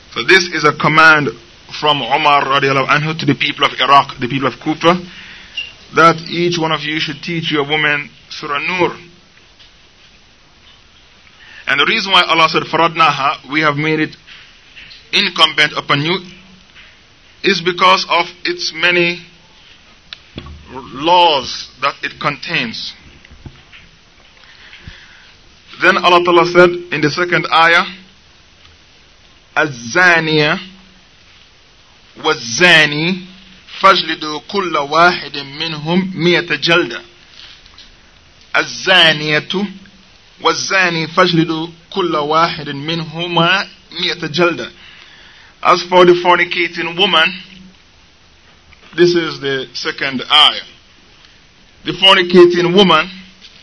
So this is a command from Umar radiallahu anhu to the people of Iraq, the people of Kufa, that each one of you should teach your women Surah Nur. And the reason why Allah said Faradnaha, we have made it incumbent upon you, is because of its many laws that it contains. Then Allah Ta'ala said in the second ayah, Az-zaniya waz-zani fajlidu kulla wahidin minhum miyata jalda. Az-zaniyatu waz-zani fajlidu kulla wahidin minhuma miyata jalda. As for the fornicating woman, this is the second ayah. The fornicating woman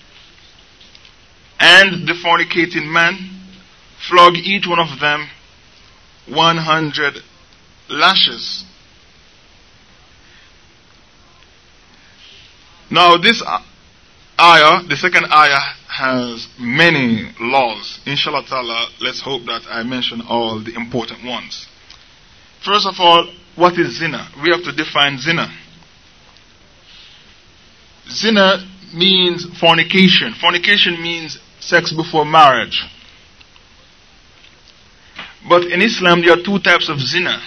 and the fornicating man, flog each one of them 100 lashes. Now this ayah, the second ayah, has many laws. Inshallah ta'ala, let's hope that I mention all the important ones. First of all, what is zina? We have to define zina. Zina means fornication. Fornication means sex before marriage. But in Islam there are two types of zina.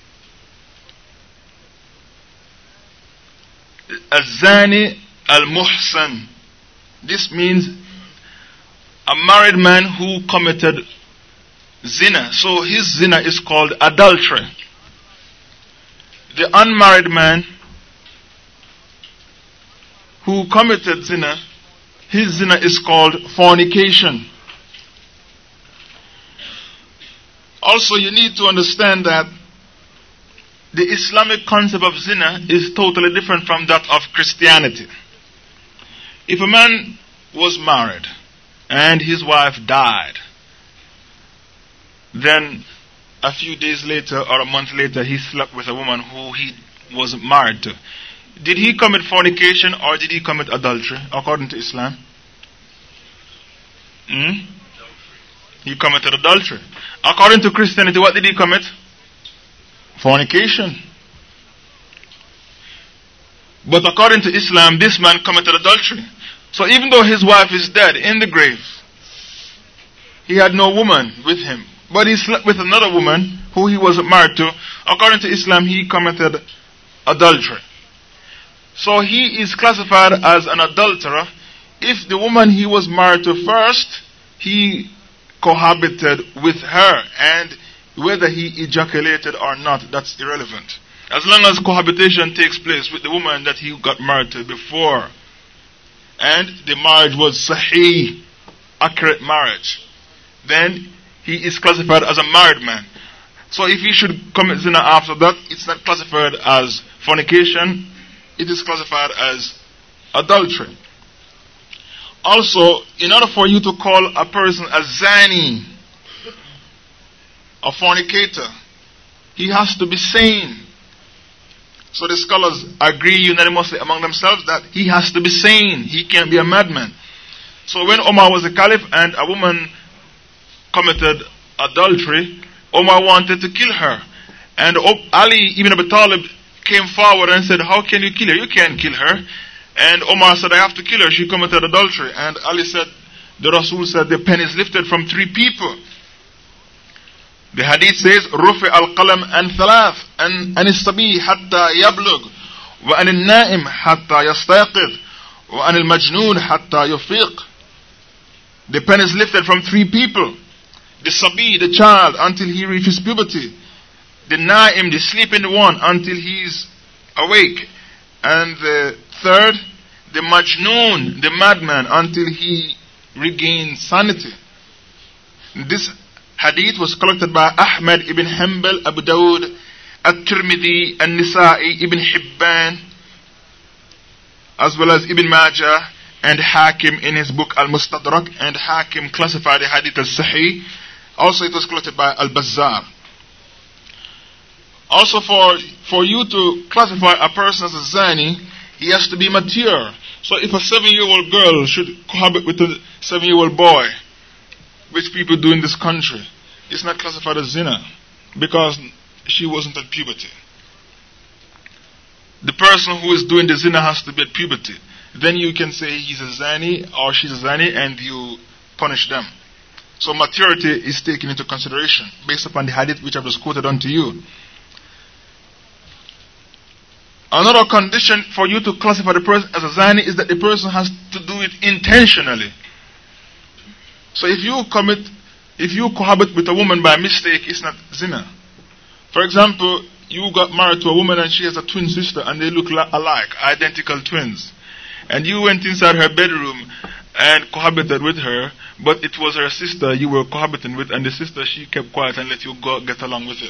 Az-zani al-muhsan. This means a married man who committed zina. So his zina is called adultery. The unmarried man who committed zina, his zina is called fornication. Also, you need to understand that the Islamic concept of zina is totally different from that of Christianity. If a man was married and his wife died, then a few days later or a month later he slept with a woman who he was married to. Did he commit fornication or did he commit adultery according to Islam? He committed adultery. According to Christianity, what did he commit? Fornication. But according to Islam, this man committed adultery. So even though his wife is dead in the grave, he had no woman with him, but he slept with another woman who he was married to. According to Islam, he committed adultery. So he is classified as an adulterer if the woman he was married to first, he cohabited with her, and whether he ejaculated or not, that's irrelevant. As long as cohabitation takes place with the woman that he got married to before, and the marriage was sahih, accurate marriage, then he is classified as a married man. So if he should commit zina after that, it's not classified as fornication, it is classified as adultery. Also, in order for you to call a person a zani, a fornicator, he has to be sane. So the scholars agree unanimously among themselves that he has to be sane. He can't be a madman. So when Omar was a caliph and a woman committed adultery, Omar wanted to kill her. And Ali ibn Abi Talib came forward and said, how can you kill her? You can't kill her. And Omar said, I have to kill her. She committed adultery. And Ali said, the Rasul said, the pen is lifted from 3 people. The hadith says, رُفِعَ الْقَلَمْ عَنْ ثَلَاثٍ عَنِ الصَّبِيِّ حَتَّى يَبْلُغْ وَعَنِ النَّائِمِ حَتَّى يَسْتَيْقِظْ وَعَنِ الْمَجْنُونِ حَتَّى يُفِيقْ. The pen is lifted from 3 people. The sabi, the child, until he reaches puberty. The na'im, the sleeping one, until he is awake. And the third, the majnoon, the madman, until he regains sanity. This hadith was collected by Ahmad ibn Hanbal, Abu Dawud, At-Tirmidhi, An-Nisa'i, Ibn Hibban, as well as Ibn Majah and Hakim in his book Al-Mustadrak, and Hakim classified the hadith as Sahih. Also it was collected by Al-Bazzar. Also for you to classify a person as a zani, he has to be mature. So if a 7-year-old girl should cohabit with a 7-year-old boy, which people do in this country, it's not classified as zina. because she wasn't at puberty. The person who is doing the zina has to be at puberty. Then you can say he's a zani or she's a zani and you punish them. So maturity is taken into consideration based upon the hadith which I just quoted unto you. Another condition for you to classify the person as a zani is that the person has to do it intentionally. So if you cohabit with a woman by mistake, it's not zina. For example, you got married to a woman and she has a twin sister and they look alike, identical twins. And you went inside her bedroom and cohabited with her, but it was her sister you were cohabiting with, and the sister, she kept quiet and let you go get along with it.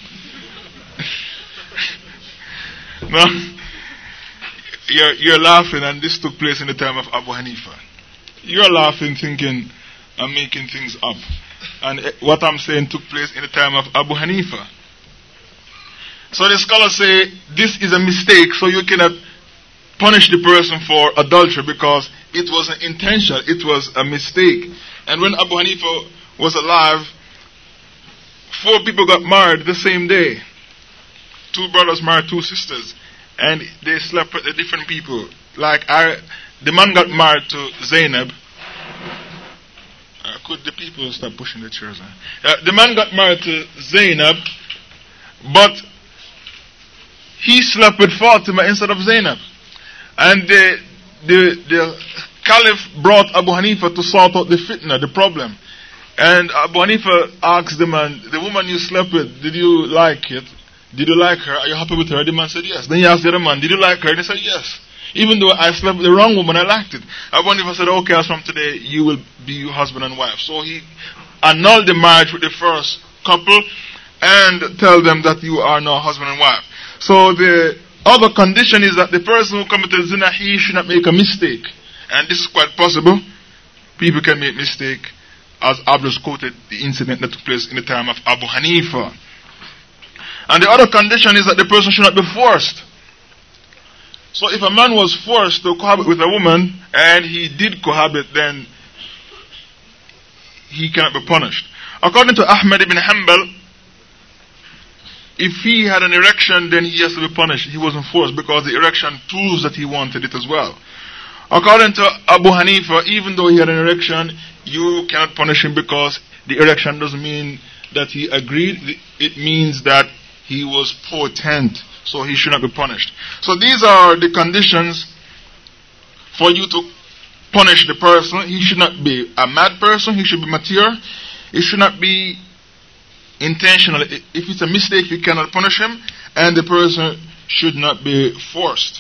Now, you're laughing, and this took place in the time of Abu Hanifa. You're laughing thinking I'm making things up. And what I'm saying took place in the time of Abu Hanifa. So the scholars say this is a mistake, so you cannot punish the person for adultery because it wasn't intentional, it was a mistake. And when Abu Hanifa was alive, 4 people got married the same day. 2 brothers married 2 sisters, and they slept with the different people. The man got married to Zainab. Could the people stop pushing the chairs? The man got married to Zainab, but he slept with Fatima instead of Zainab. And the Caliph brought Abu Hanifa to sort out the fitna, the problem. And Abu Hanifa asked the man, the woman you slept with, did you like it? Did you like her? Are you happy with her? The man said yes. Then he asked the other man, did you like her? And he said yes. Even though I slept with the wrong woman, I liked it. Abu Hanifa said, okay, as from today, you will be your husband and wife. So he annulled the marriage with the first couple and tell them that you are now husband and wife. So the other condition is that the person who committed zina, he should not make a mistake. And this is quite possible. People can make mistake, as I've just quoted the incident that took place in the time of Abu Hanifa. And the other condition is that the person should not be forced. So if a man was forced to cohabit with a woman, and he did cohabit, then he cannot be punished. According to Ahmad ibn Hanbal, if he had an erection, then he has to be punished. He wasn't forced because the erection proves that he wanted it as well. According to Abu Hanifa, even though he had an erection, you cannot punish him because the erection doesn't mean that he agreed. It means that he was potent, so he should not be punished. So these are the conditions for you to punish the person. He should not be a mad person. He should be mature. It should not be intentional. If it's a mistake, you cannot punish him, and the person should not be forced.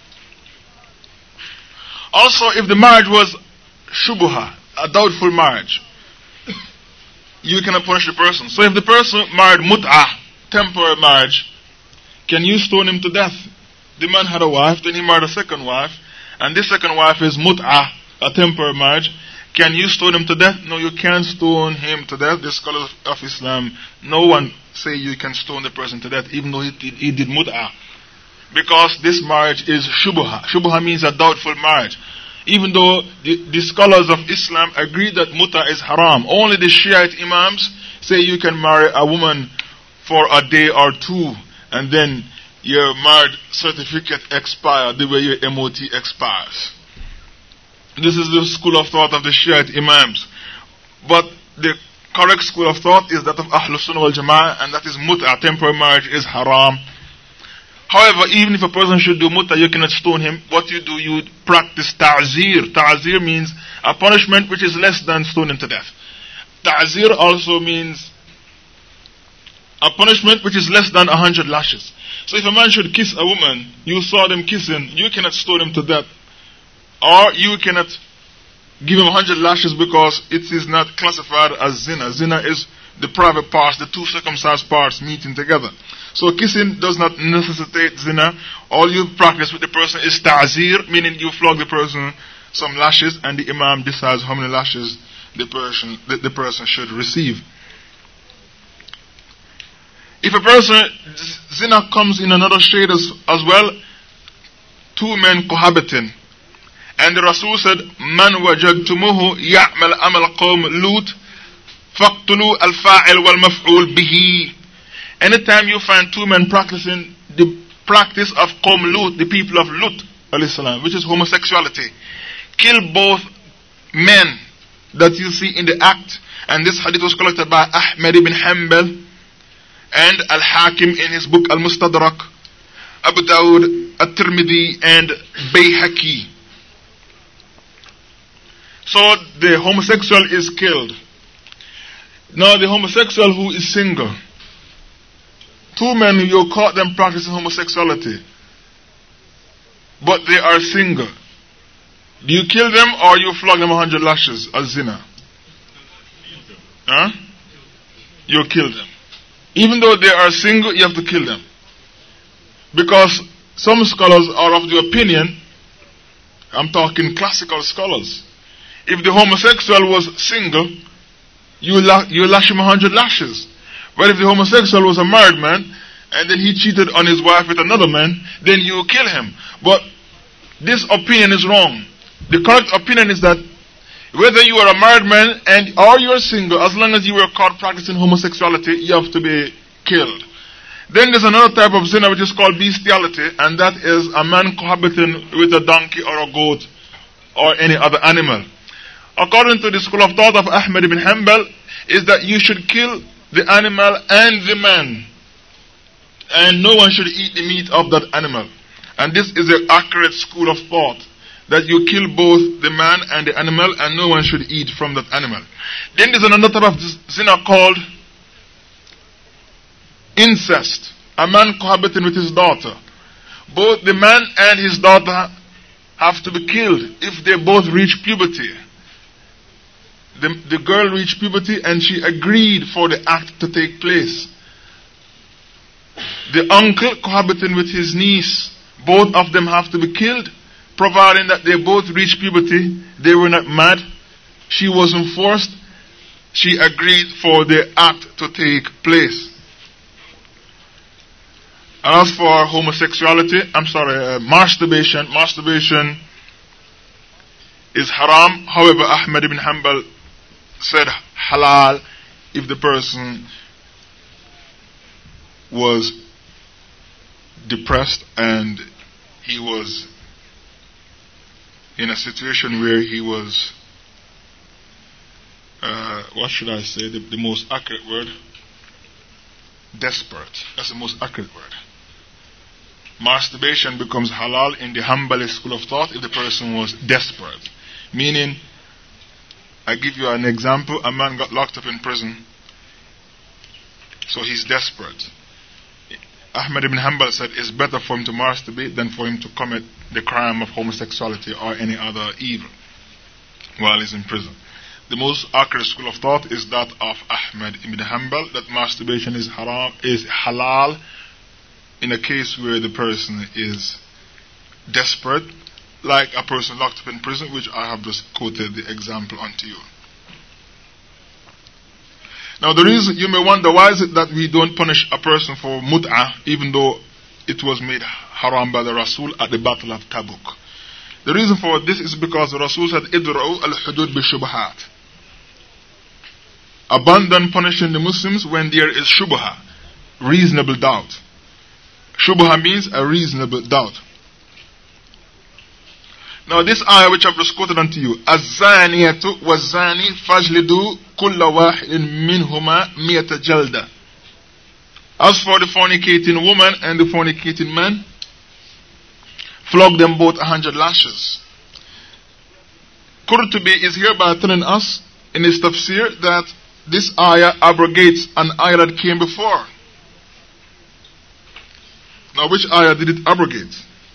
Also, if the marriage was shubha, a doubtful marriage, you cannot punish the person. So if the person married mut'ah, temporary marriage, can you stone him to death? The man had a wife, then he married a second wife, and this second wife is mut'ah, a temporary marriage. Can you stone him to death? No, you can't stone him to death. The scholars of Islam, no one say you can stone the person to death, even though he did mut'ah. Because this marriage is shubha. Shubha means a doubtful marriage. Even though the scholars of Islam agree that mut'ah is haram, only the Shiite Imams say you can marry a woman for a day or 2, and then your marriage certificate expires the way your MOT expires. This is the school of thought of the Shiite Imams. But the correct school of thought is that of Ahlus Sunnah wal Jama'ah, and that is mut'ah, temporary marriage is haram. However, even if a person should do mut'ah, you cannot stone him. What you do, you practice ta'zir. Ta'zir means a punishment which is less than stoning to death. Ta'zir also means a punishment which is less than 100 lashes. So if a man should kiss a woman, you saw them kissing, you cannot stone him to death. Or you cannot give him 100 lashes because it is not classified as zina. Zina is the private parts, the 2 circumcised parts meeting together. So kissing does not necessitate zina. All you practice with the person is ta'zir, meaning you flog the person some lashes, and the imam decides how many lashes the person should receive. If a person, zina comes in another shade as well, 2 men cohabiting. And the Rasul said, Man wajadtumuhu ya'mal amal qawm Lut, faqtulu al-fa'il wal-maf'ul bihi. Anytime you find two men practicing the practice of Qawm Lut, the people of Lut, which is homosexuality, kill both men that you see in the act. And this hadith was collected by Ahmad ibn Hanbal and Al-Hakim in his book Al-Mustadrak, Abu Dawud, At-Tirmidhi, and Bayhaqi. So the homosexual is killed. Now the homosexual who is single, two men, you caught them practicing homosexuality, but they are single. Do you kill them or you flog them 100 lashes as zina? Huh? You kill them. Even though they are single, you have to kill them. Because some scholars are of the opinion, I'm talking classical scholars, if the homosexual was single, you lash him 100 lashes. But if the homosexual was a married man, and then he cheated on his wife with another man, then you kill him. But this opinion is wrong. The correct opinion is that whether you are a married man or you are single, as long as you were caught practicing homosexuality, you have to be killed. Then there's another type of zina which is called bestiality, and that is a man cohabiting with a donkey or a goat or any other animal. According to the school of thought of Ahmad ibn Hanbal, is that you should kill the animal and the man, and no one should eat the meat of that animal. And this is the accurate school of thought, that you kill both the man and the animal, and no one should eat from that animal. Then there's another type of zina called incest. A man cohabiting with his daughter. Both the man and his daughter have to be killed if they both reach puberty. The girl reached puberty and she agreed for the act to take place. The uncle cohabiting with his niece, both of them have to be killed, providing that they both reached puberty. They were not mad. She wasn't forced. She agreed for the act to take place. As for masturbation is haram. However, Ahmad ibn Hanbal said halal if the person was depressed and he was in a situation where he was, what should I say, the most accurate word? Desperate. That's the most accurate word. Masturbation becomes halal in the Hanbali school of thought if the person was desperate. Meaning, I give you an example, a man got locked up in prison, so he's desperate. Ahmad ibn Hanbal said it's better for him to masturbate than for him to commit the crime of homosexuality or any other evil while he's in prison. The most accurate school of thought is that of Ahmad ibn Hanbal, that masturbation is halal in a case where the person is desperate, like a person locked up in prison, which I have just quoted the example unto you. Now the reason, you may wonder, why is it that we don't punish a person for mut'ah even though it was made haram by the Rasul at the Battle of Tabuk? The reason for this is because the Rasul said, Idra'u al-hudud bi-shubhat. Abandon punishing the Muslims when there is shubha, reasonable doubt. Shubha means a reasonable doubt. Now this ayah which I've just quoted unto you, Az-zaniyatu wa-zani fajlidu kulla wahidin minhuma miyata jalda. As for the fornicating woman and the fornicating man, flog them both 100 lashes. Qurtubi is hereby telling us in his tafsir that this ayah abrogates an ayah that came before. Now which ayah did it abrogate?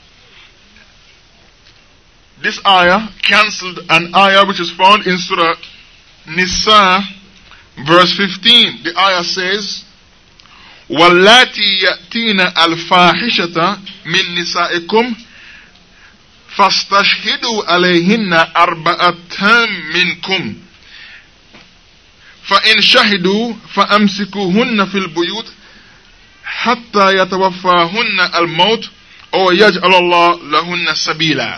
This ayah cancelled an ayah which is found in Surah Nisa, verse 15. The ayah says, وَاللَّاتِي يَأْتِينَ الْفَاحِشَةَ مِن نِسَائِكُمْ فَاسْتَشْهِدُوا عَلَيْهِنَّ أَرْبَعَةً مِنْكُمْ فَإِنْ شَهِدُوا فَأَمْسِكُوهُنَّ فِي الْبُيُوتِ حَتَّى يَتَوَفَّاهُنَّ الْمَوْتِ أَوْ يَجْعَلَ اللَّهُ لَهُنَّ سَبِيلًا.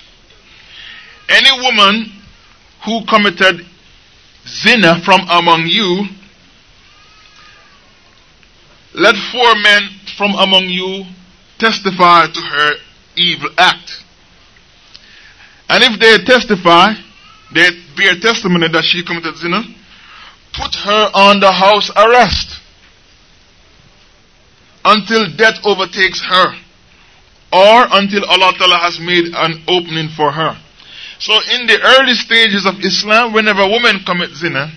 Any woman who committed zina from among you, let 4 men from among you testify to her evil act. And if they testify, they bear testimony that she committed zina, put her under house arrest until death overtakes her, or until Allah Ta'ala has made an opening for her. So in the early stages of Islam, whenever a woman commits zina,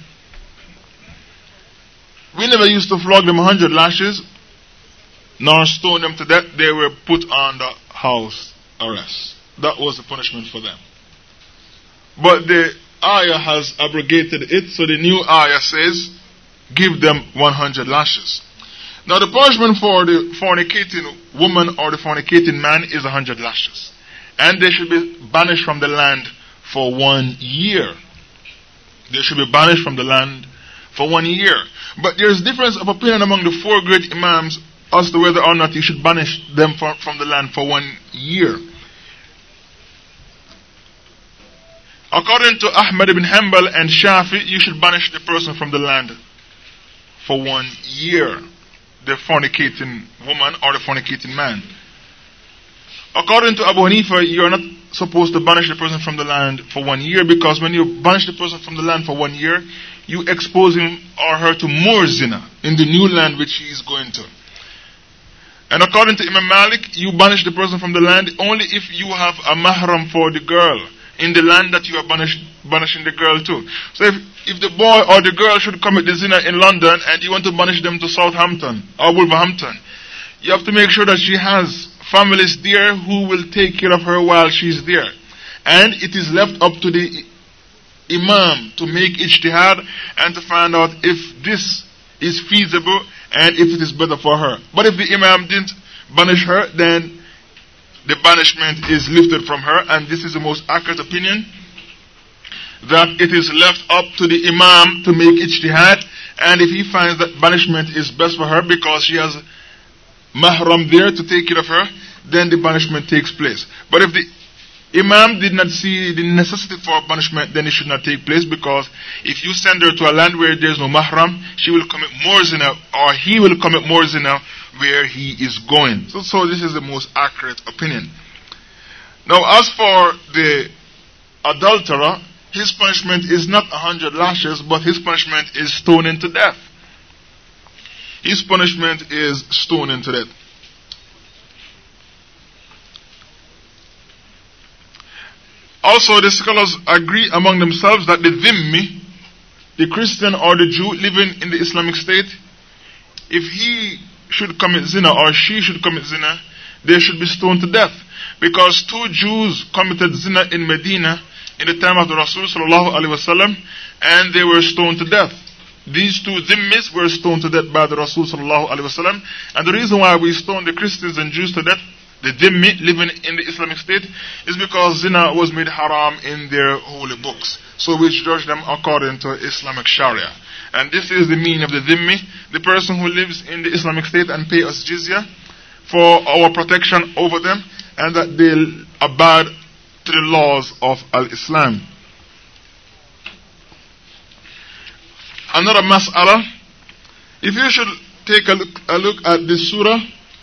we never used to flog them 100 lashes, nor stone them to death. They were put under house arrest. That was the punishment for them. But the ayah has abrogated it, so the new ayah says, give them 100 lashes. Now the punishment for the fornicating woman or the fornicating man is 100 lashes. And they should be banished from the land for 1 year. They should be banished from the land for 1 year. But there is difference of opinion among the 4 great imams as to whether or not you should banish them from the land for 1 year. According to Ahmad ibn Hanbal and Shafi, you should banish the person from the land for 1 year. The fornicating woman or the fornicating man. According to Abu Hanifa, you are not supposed to banish the person from the land for 1 year, because when you banish the person from the land for 1 year, you expose him or her to more zina in the new land which he is going to. And according to Imam Malik, you banish the person from the land only if you have a mahram for the girl in the land that you are banishing the girl to. So if the boy or the girl should commit the zina in London and you want to banish them to Southampton or Wolverhampton, you have to make sure that she has families there who will take care of her while she's there. And it is left up to the Imam to make ijtihad and to find out if this is feasible and if it is better for her. But if the Imam didn't banish her, then the banishment is lifted from her, and this is the most accurate opinion, that it is left up to the Imam to make ijtihad, and if he finds that banishment is best for her because she has mahram there to take care of her, then the banishment takes place. But if the Imam did not see the necessity for banishment, then it should not take place, because if you send her to a land where there is no mahram, she will commit more zina, or he will commit more zina where he is going. So this is the most accurate opinion. Now as for the adulterer, his punishment is not 100 lashes, but his punishment is stoning to death. His punishment is stoning to death. Also, the scholars agree among themselves that the dhimmi, the Christian or the Jew living in the Islamic State, if he should commit zina or she should commit zina, they should be stoned to death. Because 2 Jews committed zina in Medina in the time of the Rasul sallallahu alaihi wasallam, and they were stoned to death. These 2 dhimmis were stoned to death by the Rasul sallallahu alaihi wasallam. And the reason why we stone the Christians and Jews to death, the dhimmi living in the Islamic State, is because zina was made haram in their holy books. So we judge them according to Islamic Sharia. And this is the meaning of the dhimmi, the person who lives in the Islamic State and pay us jizya for our protection over them, and that they'll abide to the laws of Al-Islam. Another mas'ala, if you should take a look at this surah,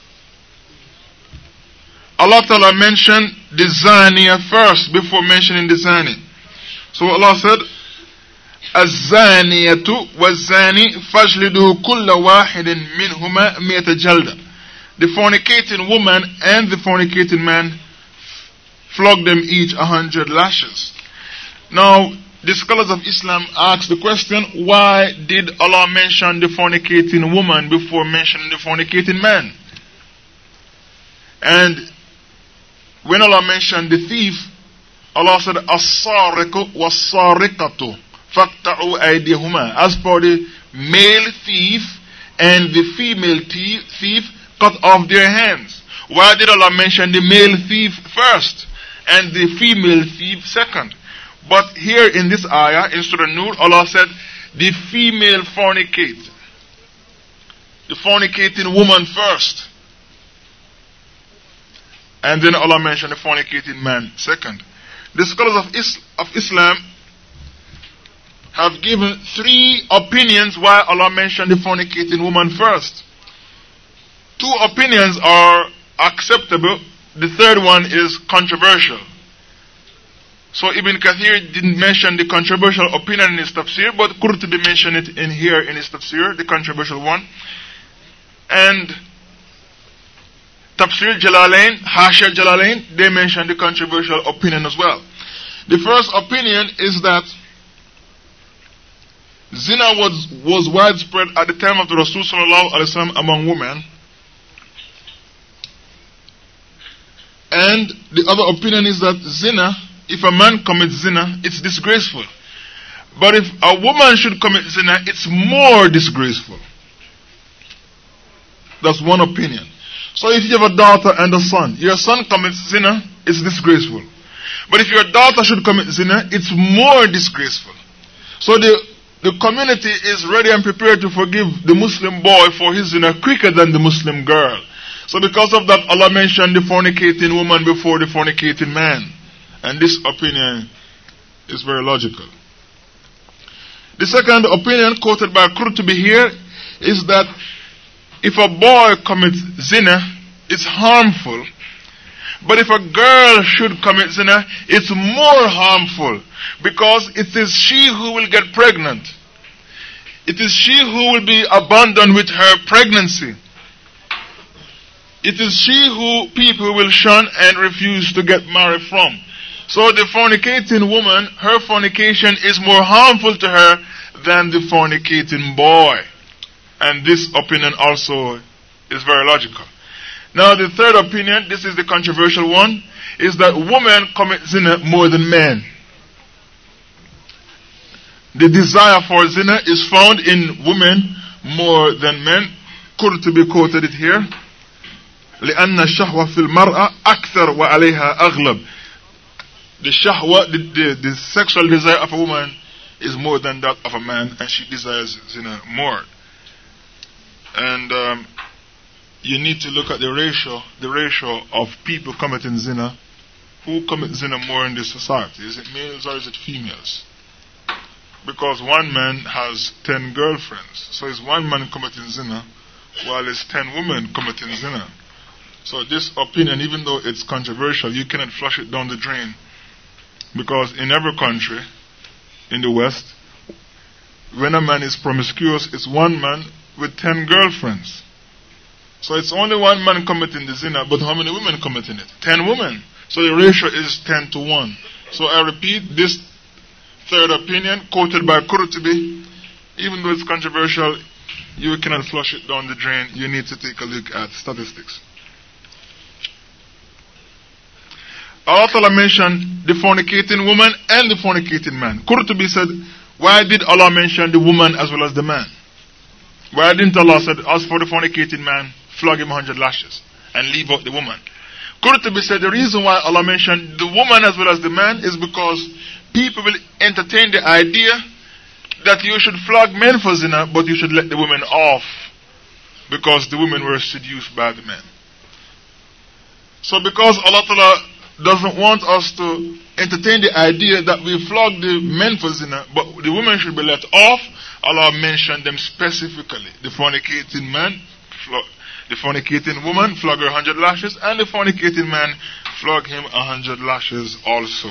Allah Ta'ala mentioned the zaniya first before mentioning the zani. So Allah said, الزانية والزاني فاجلدوا كل واحد منهما مئة جلدة. The fornicating woman and the fornicating man, flog them each 100 lashes. Now, the scholars of Islam ask the question, why did Allah mention the fornicating woman before mentioning the fornicating man? And when Allah mentioned the thief, Allah said, As-sariqu was-sariqatu faqta'u aydihuma. As for the male thief and the female thief, cut off their hands. Why did Allah mention the male thief first and the female thief second? But here in this ayah, in Surah Nur, Allah said, the female fornicate, the fornicating woman first. And then Allah mentioned the fornicating man second. The scholars of Islam have given 3 opinions why Allah mentioned the fornicating woman first. Two opinions are acceptable. The third one is controversial. So Ibn Kathir didn't mention the controversial opinion in his tafsir, but Qurtubi mentioned it in here in his tafsir, the controversial one. And Tafsir Jalalain, Hashir Jalalain, they mention the controversial opinion as well. The first opinion is that zina was widespread at the time of the Rasul sallallahu alaihi wasallam among women. And the other opinion is that zina, if a man commits zina, it's disgraceful. But if a woman should commit zina, it's more disgraceful. That's one opinion. So if you have a daughter and a son, your son commits zina, it's disgraceful. But if your daughter should commit zina, it's more disgraceful. So the community is ready and prepared to forgive the Muslim boy for his zina quicker than the Muslim girl. So because of that, Allah mentioned the fornicating woman before the fornicating man. And this opinion is very logical. The second opinion quoted by Qurtubi here is that if a boy commits zina, it's harmful. But if a girl should commit zina, it's more harmful. Because it is she who will get pregnant. It is she who will be abandoned with her pregnancy. It is she who people will shun and refuse to get married from. So the fornicating woman, her fornication is more harmful to her than the fornicating boy. And this opinion also is very logical. Now the third opinion, this is the controversial one, is that women commit zina more than men. The desire for zina is found in women more than men. Qurtubi quoted it here. لأن الشهوة في المرأة أكثر وعليها أغلب. The shahwa, the sexual desire of a woman is more than that of a man, and she desires zina more. And you need to look at the ratio of people committing zina. Who commit zina more in this society? Is it males or is it females? Because one man has 10 girlfriends. So is one man committing zina, while it's 10 women committing zina. So this opinion, even though it's controversial, you cannot flush it down the drain. Because in every country, in the West, when a man is promiscuous, it's one man with 10 girlfriends. So it's only one man committing the zina, but how many women committing it? 10 women. So the ratio is 10 to 1. So I repeat, this third opinion, quoted by Qurtubi, even though it's controversial, you cannot flush it down the drain. You need to take a look at statistics. Allah Ta'ala mentioned the fornicating woman and the fornicating man. Qurtubi said, why did Allah mention the woman as well as the man? Why didn't Allah say, as for the fornicating man, flog him 100 lashes and leave out the woman? Qurtubi said the reason why Allah mentioned the woman as well as the man is because people will entertain the idea that you should flog men for zina, but you should let the women off because the women were seduced by the men. So because Allah Ta'ala doesn't want us to entertain the idea that we flog the men for zina, but the women should be let off, Allah mentioned them specifically. The fornicating man, the fornicating woman, flog her 100 lashes, and the fornicating man, flog him 100 lashes also.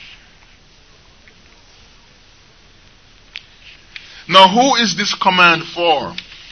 Now who is this command for?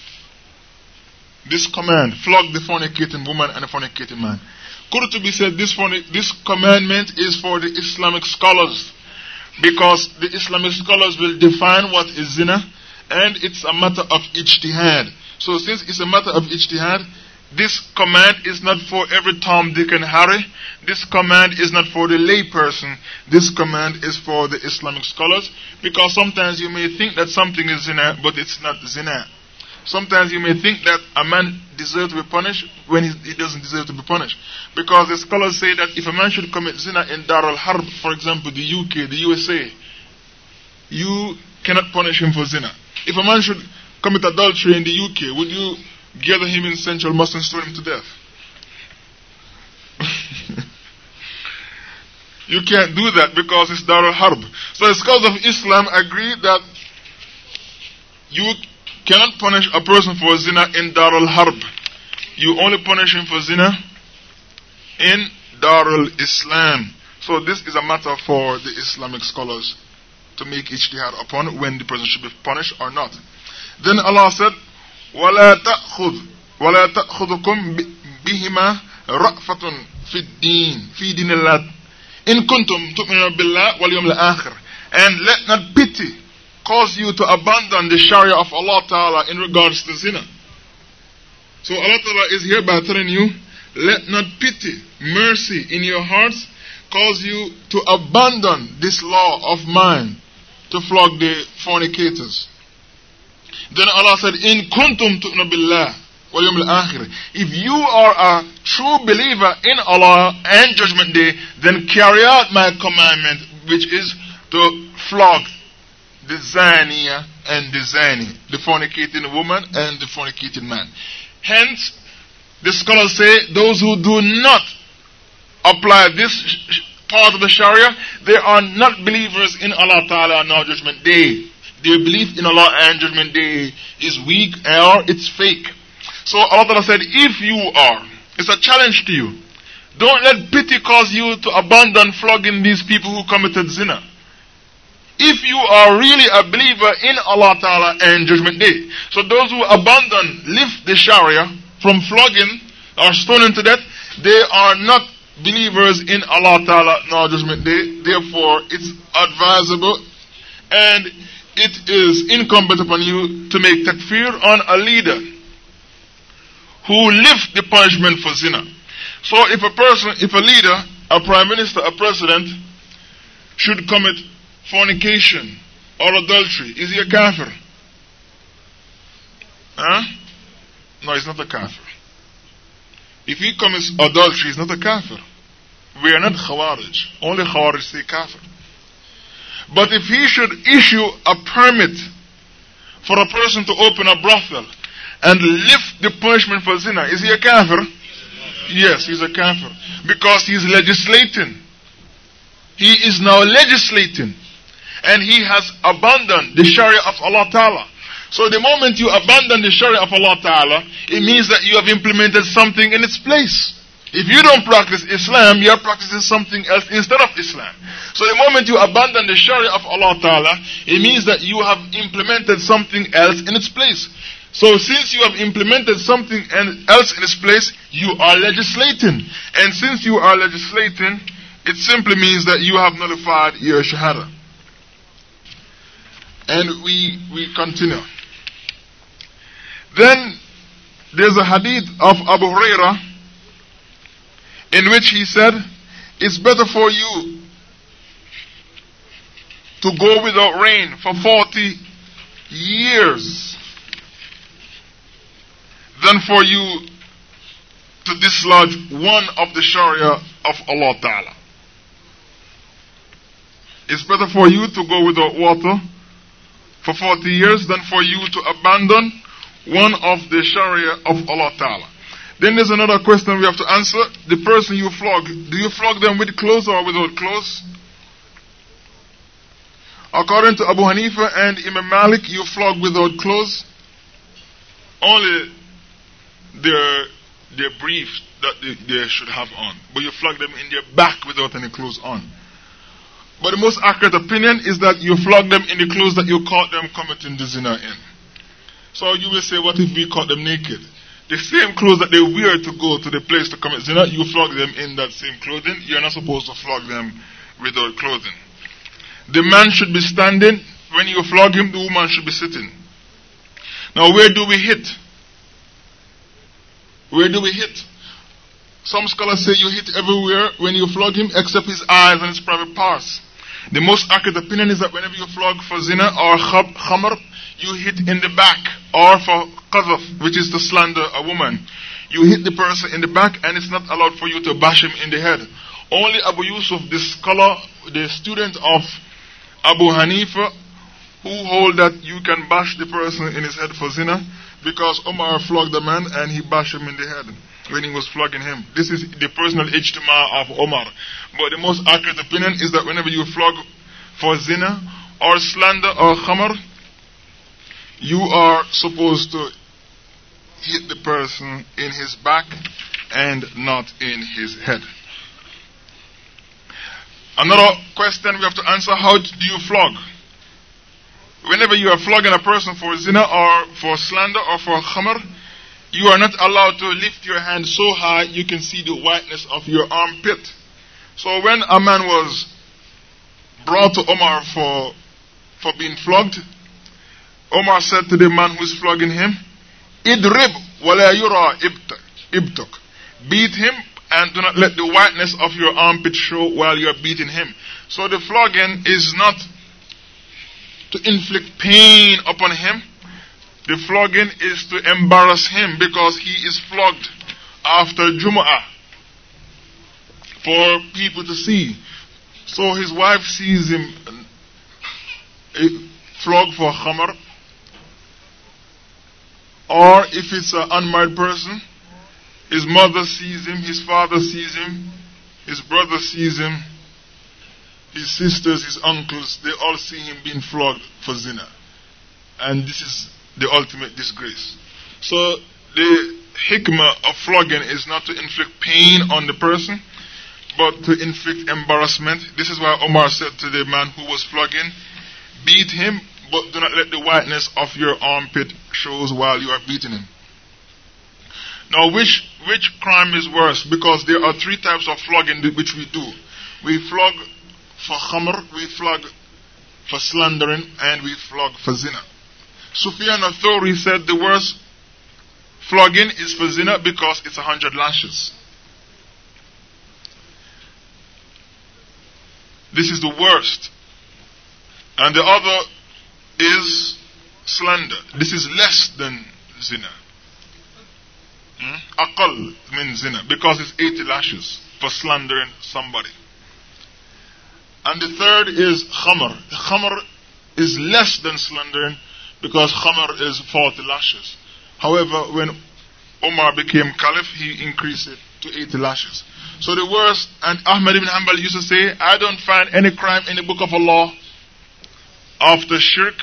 This command, flog the fornicating woman and the fornicating man. Qurtubi said this commandment is for the Islamic scholars, because the Islamic scholars will define what is zina, and it's a matter of ijtihad. So since it's a matter of ijtihad, this command is not for every Tom, Dick and Harry. This command is not for the lay person. This command is for the Islamic scholars, because sometimes you may think that something is zina, but it's not zina. Sometimes you may think that a man deserves to be punished when he doesn't deserve to be punished. Because the scholars say that if a man should commit zina in Dar al-Harb, for example, the UK, the USA, you cannot punish him for zina. If a man should commit adultery in the UK, would you gather him in Central Mosque and stone him to death? You can't do that because it's Dar al-Harb. So the scholars of Islam agree that you cannot punish a person for zina in Dar al-Harb. you only punish him for zina in Darul Islam. So this is a matter for the Islamic scholars to make ijtihad upon when the person should be punished or not. Then Allah said, وَلَا تَأْخُذُكُمْ بِهِمَا رَأْفَةٌ فِي دِينِ اللَّهِ إِن كُنْتُمْ تُؤْمِنُونَ بِاللَّهِ وَالْيَوْمِ الْآخِرِ. And let not pity cause you to abandon the Sharia of Allah Ta'ala in regards to zina. So Allah Ta'ala is hereby telling you, let not pity, mercy in your hearts cause you to abandon this law of mine to flog the fornicators. Then Allah said, In kuntum tu'minu billah wal yawmil akhir. If you are a true believer in Allah and Judgment Day, then carry out my commandment, which is to flog the zaniya and the zani, the fornicating woman and the fornicating man. Hence, the scholars say, those who do not apply this part of the Sharia, they are not believers in Allah Ta'ala nor Judgment Day. Their belief in Allah and Judgment Day is weak or it's fake. So Allah Ta'ala said, if you are, it's a challenge to you. Don't let pity cause you to abandon flogging these people who committed zina. If you are really a believer in Allah Ta'ala and Judgment Day. So those who lift the Sharia from flogging or stoning to death, they are not believers in Allah Ta'ala nor Judgment Day. Therefore, it's advisable and it is incumbent upon you to make takfir on a leader who lifts the punishment for zina. So if a leader, a prime minister, a president should commit fornication or adultery, is he a kafir? No, he's not a kafir. If he commits adultery, he's not a kafir. We are not Khawarij. Only Khawarij say kafir. But if he should issue a permit for a person to open a brothel and lift the punishment for zina, is he a kafir? Yes, he's a kafir. Because he's legislating. He is now legislating. And he has abandoned the Sharia of Allah Ta'ala. So the moment you abandon the Sharia of Allah Ta'ala, it means that you have implemented something in its place. If you don't practice Islam, you are practicing something else instead of Islam. So the moment you abandon the Sharia of Allah Ta'ala, it means that you have implemented something else in its place. So since you have implemented something else in its place, you are legislating. And since you are legislating, it simply means that you have nullified your Shahada. And we continue. Then there's a hadith of Abu Hurairah in which he said, it's better for you to go without rain for 40 years than for you to dislodge one of the Sharia of Allah Ta'ala. It's better for you to go without water for 40 years than for you to abandon one of the Sharia of Allah Ta'ala. Then there's another question we have to answer. The person you flog, do you flog them with clothes or without clothes? According to Abu Hanifa and Imam Malik, you flog without clothes. Only their briefs that they should have on. But you flog them in their back without any clothes on. But the most accurate opinion is that you flog them in the clothes that you caught them committing the zina in. So you will say, what if we caught them naked? The same clothes that they wear to go to the place to commit zina, you flog them in that same clothing. You are not supposed to flog them without clothing. The man should be standing. When you flog him, the woman should be sitting. Now where do we hit? Where do we hit? Some scholars say you hit everywhere when you flog him except his eyes and his private parts. The most accurate opinion is that whenever you flog for zina or khamr, you hit in the back. Or for qadhaf, which is to slander a woman, you hit the person in the back and it's not allowed for you to bash him in the head. Only Abu Yusuf, the scholar, the student of Abu Hanifa, who hold that you can bash the person in his head for zina, because Umar flogged the man and he bashed him in the head when he was flogging him. This is the personal ijtima of Umar. But the most accurate opinion is that whenever you flog for zina or slander or khamr, you are supposed to hit the person in his back and not in his head. Another question we have to answer: how do you flog? Whenever you are flogging a person for zina or for slander or for khamr, you are not allowed to lift your hand so high you can see the whiteness of your armpit. So when a man was brought to Omar for being flogged, Omar said to the man who is flogging him, Idrib wala yura ibtuk. Beat him and do not let the whiteness of your armpit show while you are beating him. So the flogging is not to inflict pain upon him. The flogging is to embarrass him because he is flogged after Jumu'ah for people to see. So his wife sees him flogged for khamr, or if it's an unmarried person, his mother sees him, his father sees him, his brother sees him, his sisters, his uncles, they all see him being flogged for zina. And this is the ultimate disgrace. So the hikmah of flogging is not to inflict pain on the person, but to inflict embarrassment. This is why Omar said to the man who was flogging, beat him, but do not let the whiteness of your armpit shows while you are beating him. Now which crime is worse? Because there are three types of flogging which we do. We flog for khamr, we flog for slandering, and we flog for zina. Sufyan al-Thawri said the worst flogging is for zina because it's 100 lashes. This is the worst. And the other is slander. This is less than zina. Aqal means zina because it's 80 lashes for slandering somebody. And the third is khamr. Khamr is less than slandering because khamr is 40 lashes. However, when Omar became caliph, he increased it to 80 lashes. So the worst, and Ahmad ibn Hanbal used to say, I don't find any crime in the book of Allah after shirk,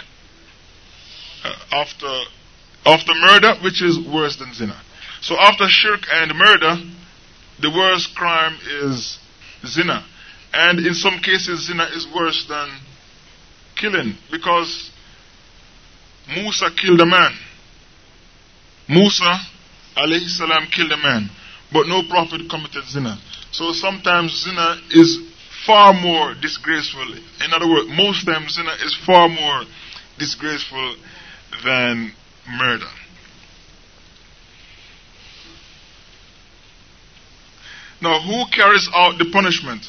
after murder, which is worse than zina. So after shirk and murder, the worst crime is zina. And in some cases, zina is worse than killing, because Musa killed a man. Musa alayhi salam killed a man, but no prophet committed zina. So sometimes zina is far more disgraceful. In other words, most times zina is far more disgraceful than murder. Now, who carries out the punishment?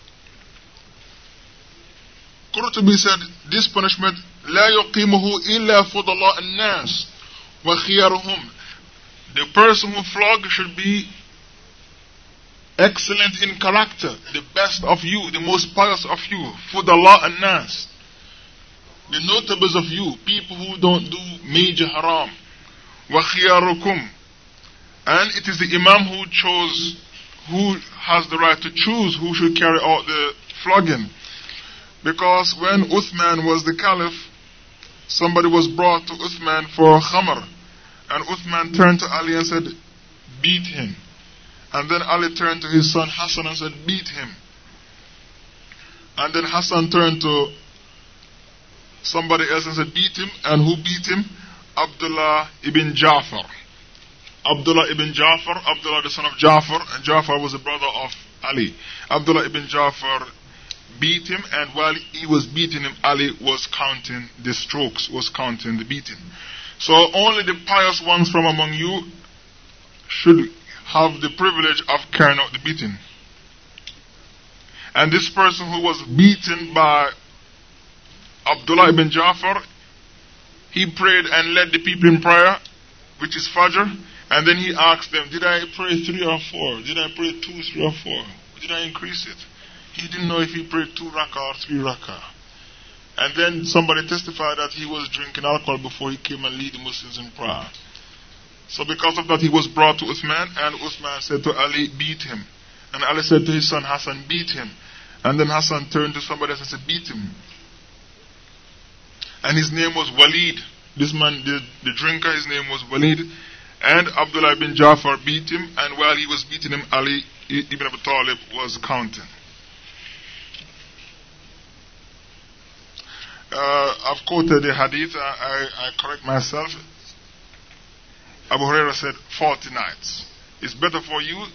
Qurtubi said, this punishment, لا يقيمه إلا فضلاء الناس وخيارهم. The person who flogs should be excellent in character, the best of you, the most pious of you, fudala an-nas, the notables of you, people who don't do major haram. وخياركم. And it is the Imam who has the right to choose who should carry out the flogging. Because when Uthman was the caliph, somebody was brought to Uthman for khamr. And Uthman turned to Ali and said, beat him. And then Ali turned to his son Hassan and said, beat him. And then Hassan turned to somebody else and said, beat him. And who beat him? Abdullah ibn Ja'far. Abdullah ibn Ja'far, Abdullah the son of Ja'far, and Ja'far was the brother of Ali. Abdullah ibn Ja'far beat him, and while he was beating him, Ali was counting the strokes, was counting the beating. So only the pious ones from among you should have the privilege of carrying out the beating. And this person who was beaten by Abdullah ibn Ja'far, he prayed and led the people in prayer, which is Fajr, and then he asked them, did I pray 3 or 4? Did I pray 2, 3 or 4? Did I increase it? He didn't know if he prayed 2 rakah or 3 rakah. And then somebody testified that he was drinking alcohol before he came and lead the Muslims in prayer. So because of that, he was brought to Uthman, and Uthman said to Ali, beat him. And Ali said to his son Hassan, beat him. And then Hassan turned to somebody else and said, beat him. And his name was Walid. This man, the drinker, his name was Walid. And Abdullah ibn Jafar beat him, and while he was beating him, Ali ibn Abi Talib was counting. I've quoted the hadith, I correct myself. Abu Hurairah said 40 nights. It's better for you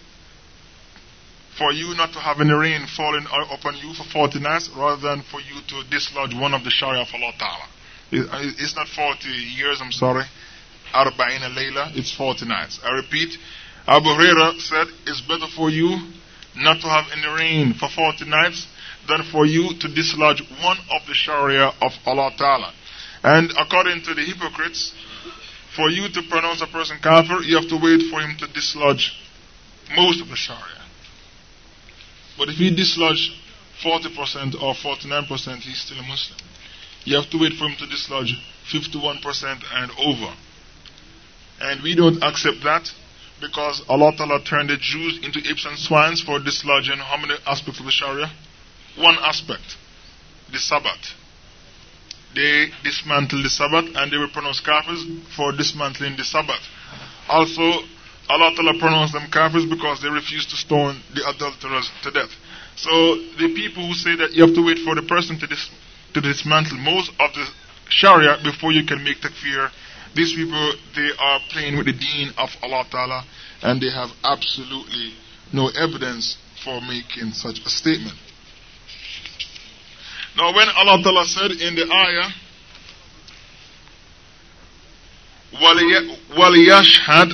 not to have any rain falling upon you for 40 nights rather than for you to dislodge one of the Sharia of Allah Ta'ala. It's not 40 years, I'm sorry. Arba'ina Layla, it's 40 nights. I repeat, Abu Hurairah said it's better for you not to have any rain for 40 nights than for you to dislodge one of the Sharia of Allah Ta'ala. And according to the hypocrites, for you to pronounce a person kafir, you have to wait for him to dislodge most of the Sharia. But if he dislodge 40% or 49%, he's still a Muslim. You have to wait for him to dislodge 51% and over. And we don't accept that because Allah Ta'ala turned the Jews into apes and swines for dislodging how many aspects of the Sharia? One aspect, the Sabbath. They dismantled the Sabbath and they were pronounced kafirs for dismantling the Sabbath. Also, Allah Ta'ala pronounced them kafirs because they refused to stone the adulterers to death. So, the people who say that you have to wait for the person to dismantle most of the Sharia before you can make takfir, these people, they are playing with the deen of Allah Ta'ala and they have absolutely no evidence for making such a statement. Now when Allah Ta'ala said in the ayah, وَلِيَشْهَدْ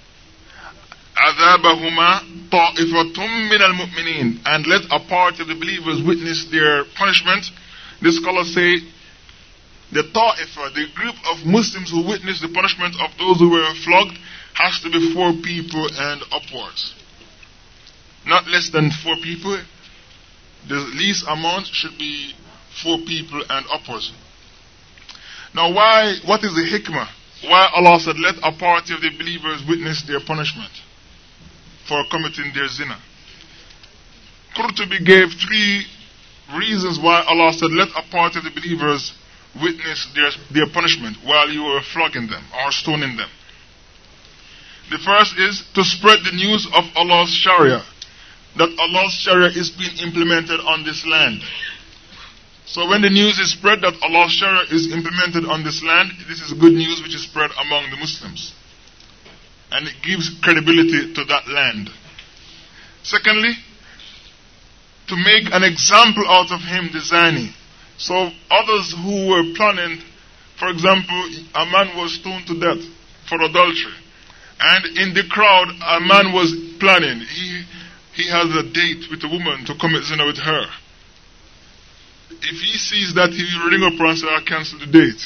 عَذَابَهُمَا طَائِفَةٌ مِّنَ الْمُؤْمِنِينَ, and let a part of the believers witness their punishment. The scholars say the ta'ifa, the group of Muslims who witness the punishment of those who were flogged, has to be 4 people and upwards. Not less than 4 people. The least amount should be 4 people and upwards. Now what is the hikmah? Why Allah said let a party of the believers witness their punishment for committing their zina? Qurtubi gave 3 reasons why Allah said let a party of the believers witness their punishment while you were flogging them or stoning them. The first is to spread the news of Allah's Sharia, that Allah's Sharia is being implemented on this land. So when the news is spread that Allah's Sharia is implemented on this land, this is good news which is spread among the Muslims. And it gives credibility to that land. Secondly, to make an example out of him, the zani. So others who were planning, for example, a man was stoned to death for adultery. And in the crowd, a man was planning. He has a date with a woman to commit zina with her. If he sees that, he will ring up and say, I'll cancel the date.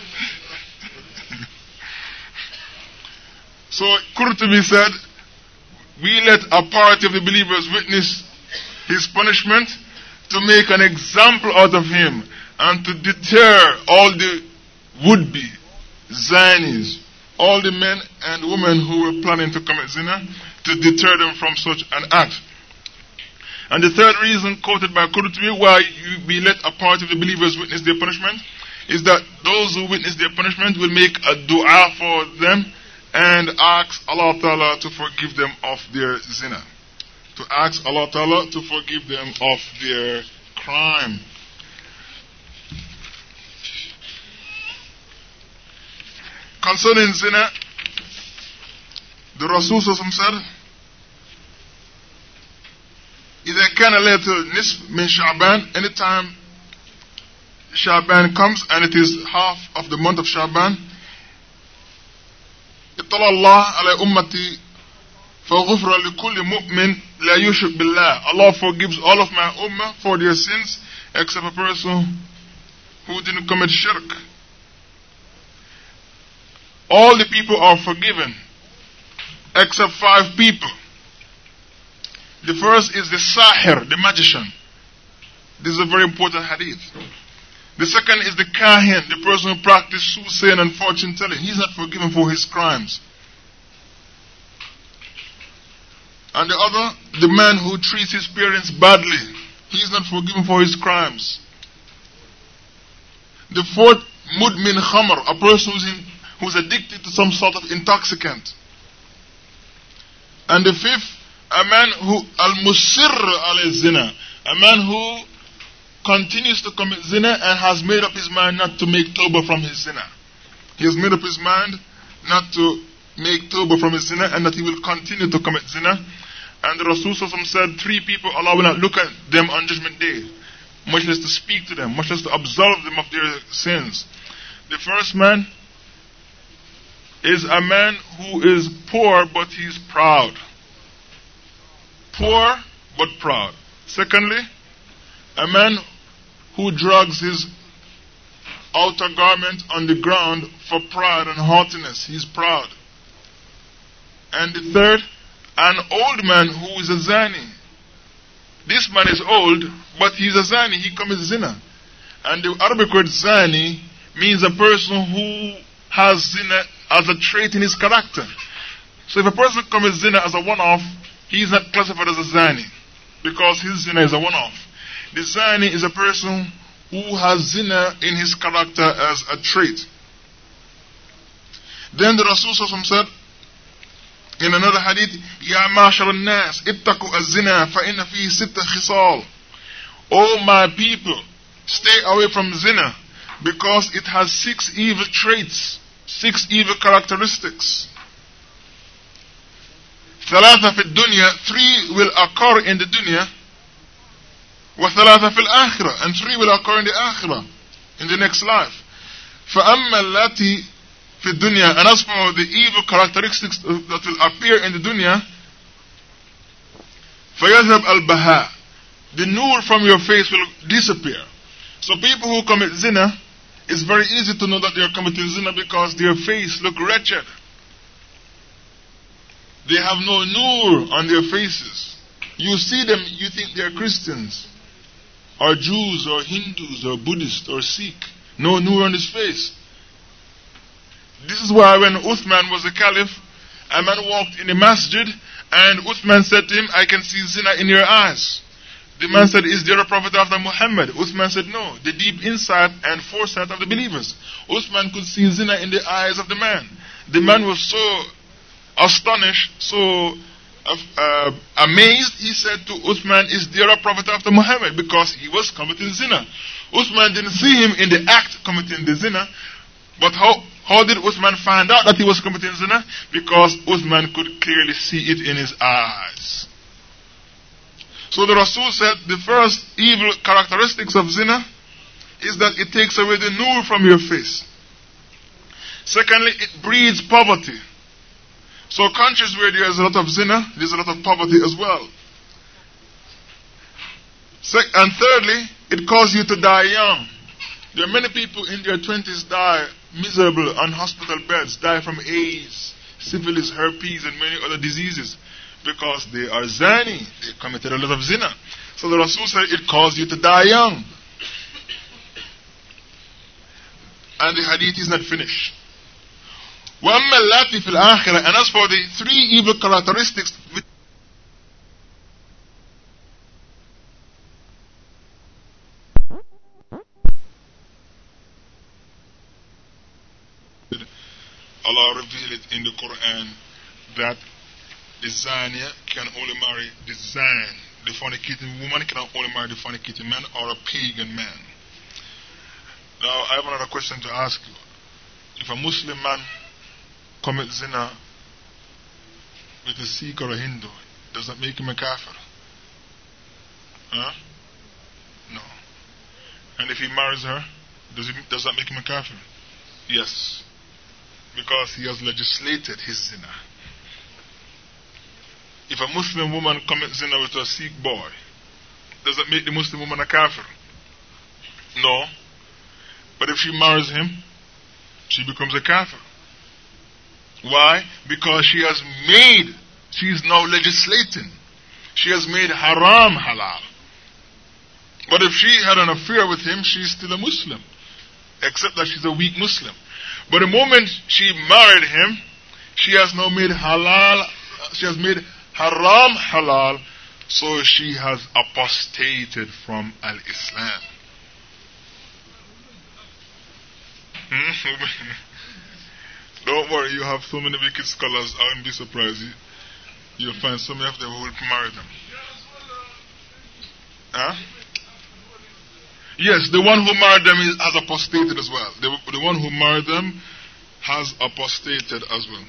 So Qurtubi said, we let a party of the believers witness his punishment to make an example out of him and to deter all the would-be zanis, all the men and women who were planning to commit zina, to deter them from such an act. And the third reason quoted by Qurtubi why we let a part of the believers witness their punishment is that those who witness their punishment will make a dua for them and ask Allah Ta'ala to forgive them of their zina. To ask Allah Ta'ala to forgive them of their crime. Concerning zina, the Rasul said, إذا كان ليلة النصف من شعبان, anytime Shaban comes and it is half of the month of Shaban, اطلع الله على أمتي فغفر لكل مؤمن لا يشرك بالله. Allah forgives all of my ummah for their sins except a person who didn't commit shirk. All the people are forgiven except 5 people. The first is the sahir, the magician. This is a very important hadith. The second is the kahin, the person who practices soothsaying and fortune telling. He's not forgiven for his crimes. And the other, the man who treats his parents badly. He's not forgiven for his crimes. The fourth, mudmin khamr, a person who's addicted to some sort of intoxicant. And the fifth, a man who al-musirr al-zina, a man who continues to commit zina and has made up his mind not to make tawbah from his zina. He has made up his mind not to make tawbah from his zina and that he will continue to commit zina. And the Rasul said, 3 people Allah will not look at them on Judgment Day, much less to speak to them, much less to absolve them of their sins. The first man is a man who is poor but he is proud. Poor but proud. Secondly, a man who drags his outer garment on the ground for pride and haughtiness. He is proud. And the third, an old man who is a zani. This man is old, but he is a zani. He commits zina. And the Arabic word zani means a person who has zina as a trait in his character. So if a person commits zina as a one-off, he is not classified as a zani, because his zina is a one-off. The zani is a person who has zina in his character as a trait. Then the Rasul said in another hadith, Ya ma'ashar al-nas, ittaqu az-zina fa inna fihi sitta khisal. O my people, stay away from zina, because it has 6 evil traits, 6 evil characteristics. ثلاثة في الدنيا, 3 will occur in the dunya, وثلاثة في الآخرة, and 3 will occur in the akhirah, in the next life. فأما التي في الدنيا, and as for the evil characteristics that will appear in the dunya, فيذهب البهاء, the nur from your face will disappear. So people who commit zina, it's very easy to know that they are committing zina because their face look wretched. They have no nur on their faces. You see them, you think they are Christians, or Jews, or Hindus, or Buddhists, or Sikh. No nur on his face. This is why when Uthman was the caliph, a man walked in the masjid, and Uthman said to him, I can see zina in your eyes. The man said, is there a prophet after Muhammad? Uthman said, no. The deep insight and foresight of the believers. Uthman could see zina in the eyes of the man. The man was so astonished, so amazed, he said to Uthman, is there a prophet after Muhammad? Because he was committing zina. Uthman didn't see him in the act committing the zina, but how did Uthman find out that he was committing zina? Because Uthman could clearly see it in his eyes. So the Rasul said the first evil characteristics of zina is that it takes away the nur from your face. Secondly, it breeds poverty. So countries where there is a lot of zina, there is a lot of poverty as well. And thirdly, it causes you to die young. There are many people in their 20s die miserable on hospital beds, die from AIDS, syphilis, herpes, and many other diseases, because they are zani. They committed a lot of zina. So the Rasul said it causes you to die young. And the hadith is not finished. وَأَمَّا اللَّاتِي فِي الْآخِرَةِ, and as for the 3 evil characteristics Allah revealed it in the Quran that the zania can only marry the zan. The fornicating woman can only marry the fornicating man or a pagan man. Now I have another question to ask you. If a Muslim man commits zina with a Sikh or a Hindu, does that make him a kafir? Huh? No. And if he marries her, does that make him a kafir? Yes. Because he has legislated his zina. If a Muslim woman commits zina with a Sikh boy, does that make the Muslim woman a kafir? No. But if she marries him, she becomes a kafir. Why? Because she is now legislating. She has made haram halal. But if she had an affair with him, she is still a Muslim, except that she's a weak Muslim. But the moment she married him, she has now made halal, she has made haram halal, so she has apostated from al-Islam. Don't worry, you have so many wicked scholars, I wouldn't be surprised. You'll find so many of them who will marry them. Huh? Yes, the one who married them has apostated as well. The one who married them has apostated as well.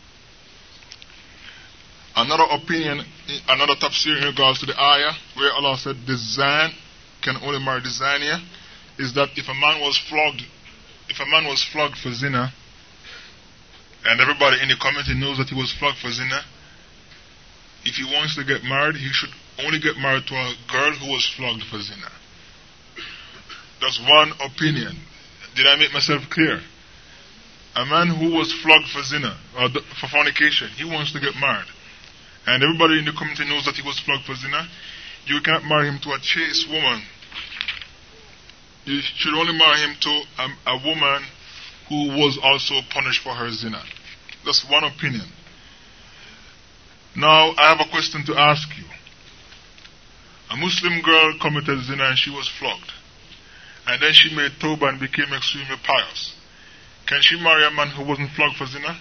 Another opinion, another tafsir in regards to the ayah where Allah said the zan can only marry the zania, is that if a man was flogged for zina, and everybody in the community knows that he was flogged for zina, if he wants to get married, he should only get married to a girl who was flogged for zina. That's one opinion. Did I make myself clear? A man who was flogged for zina, or for fornication, he wants to get married. And everybody in the community knows that he was flogged for zina. You can't marry him to a chaste woman. You should only marry him to a woman who was also punished for her zina. That's one opinion. Now, I have a question to ask you. A Muslim girl committed zina and she was flogged. And then she made tawbah and became extremely pious. Can she marry a man who wasn't flogged for zina?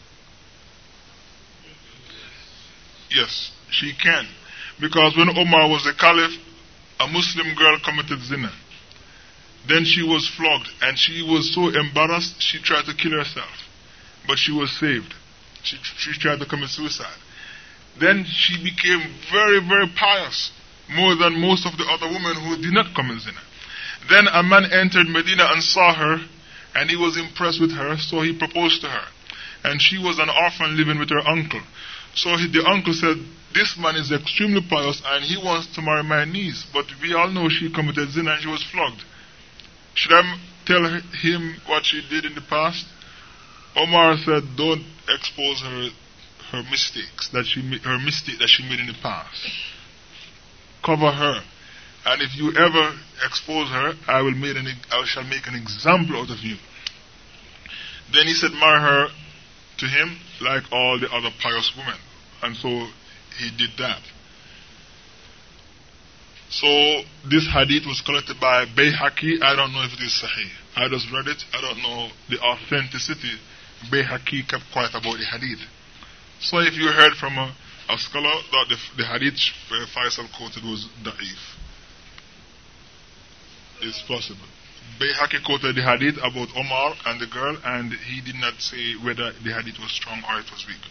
Yes, she can. Because when Omar was the caliph, a Muslim girl committed zina. Then she was flogged and she was so embarrassed she tried to kill herself. But she was saved. She tried to commit suicide. Then she became very, very pious. More than most of the other women who did not commit zina. Then a man entered Medina and saw her, and he was impressed with her, so he proposed to her. And she was an orphan living with her uncle. So the uncle said, this man is extremely pious and he wants to marry my niece, but we all know she committed zina and she was flogged. Should I tell him what she did in the past? Omar said, don't expose her mistakes, her mistake that she made in the past. Cover her. And if you ever expose her, I shall make an example out of you. Then he said, marry her to him like all the other pious women. And so he did that. So this hadith was collected by Bayhaqi. I don't know if it is Sahih. I just read it. I don't know the authenticity. Bayhaqi kept quiet about the hadith. So if you heard from a scholar that the hadith Faisal quoted was da'if, it's possible. Bayhaqi quoted the hadith about Omar and the girl, and he did not say whether the hadith was strong or it was weak.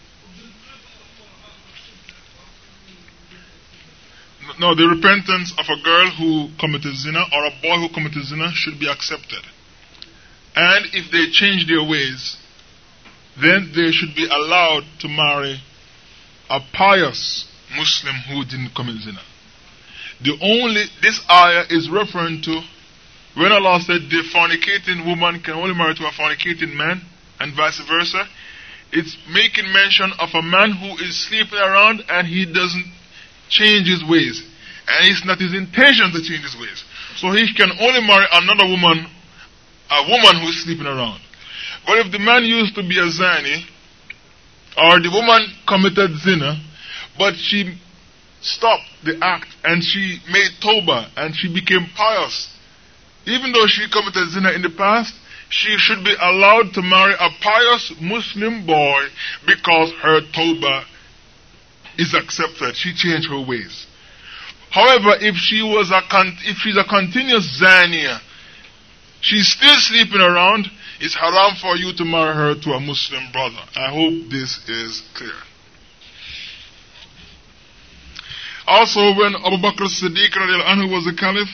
No, the repentance of a girl who committed zina or a boy who committed zina should be accepted. And if they change their ways, then they should be allowed to marry a pious Muslim who didn't commit zina. This ayah is referring to when Allah said the fornicating woman can only marry to a fornicating man and vice versa. It's making mention of a man who is sleeping around and he doesn't change his ways. And it's not his intention to change his ways. So he can only marry another woman, a woman who is sleeping around. But if the man used to be a zani, or the woman committed zina, but she stopped the act and she made tawbah and she became pious, even though she committed zina in the past, she should be allowed to marry a pious Muslim boy because her tawbah is accepted. She changed her ways. However, if she's a continuous zania, she's still sleeping around, it's haram for you to marry her to a Muslim brother. I hope this is clear. Also, when Abu Bakr as-Siddiq anhu was the caliph,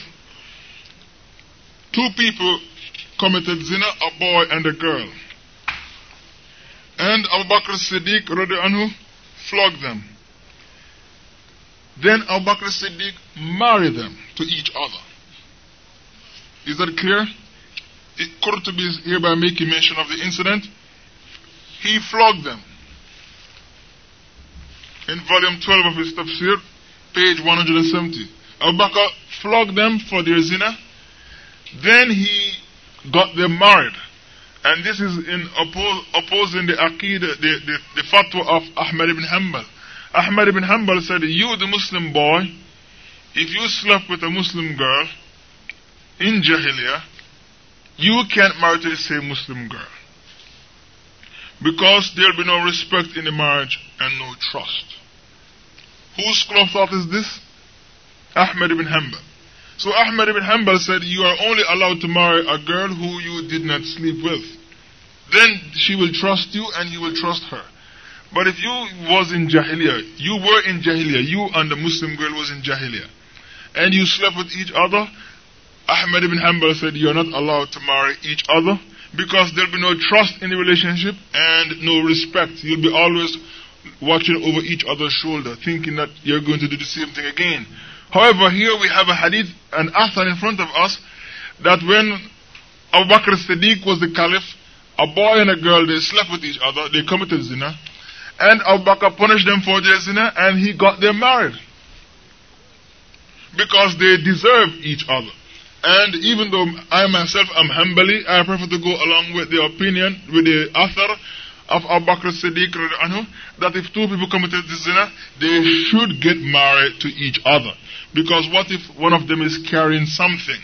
two people committed zina, a boy and a girl. And Abu Bakr as-Siddiq anhu flogged them. Then Abu Bakr as-Siddiq married them to each other. Is that clear? Qurtubi is hereby making mention of the incident. He flogged them. In volume 12 of his tafsir, page 170. Abu Bakr flogged them for their zina. Then he got them married. And this is in opposing the aqidah, the fatwa of Ahmad ibn Hanbal. Ahmad ibn Hanbal said, you the Muslim boy, if you slept with a Muslim girl in Jahiliyyah, you can't marry to the same Muslim girl. Because there will be no respect in the marriage and no trust. Whose school of thought is this? Ahmad ibn Hanbal. So Ahmad ibn Hanbal said, you are only allowed to marry a girl who you did not sleep with. Then she will trust you and you will trust her. But if you was in Jahiliyyah, you were in Jahiliyyah, you and the Muslim girl was in Jahiliyyah, and you slept with each other, Ahmad ibn Hanbal said you are not allowed to marry each other because there will be no trust in the relationship and no respect. You'll be always watching over each other's shoulder, thinking that you're going to do the same thing again. However, here we have a hadith, an athar in front of us, that when Abu Bakr as-Siddiq was the caliph, a boy and a girl, they slept with each other, they committed zina, and Abu Bakr punished them for their zina, and he got them married. Because they deserve each other. And even though I myself am Hanbali, I prefer to go along with the opinion, with the athar of Abu Bakr as-Siddiq, that if two people committed zina, they should get married to each other. Because what if one of them is carrying something?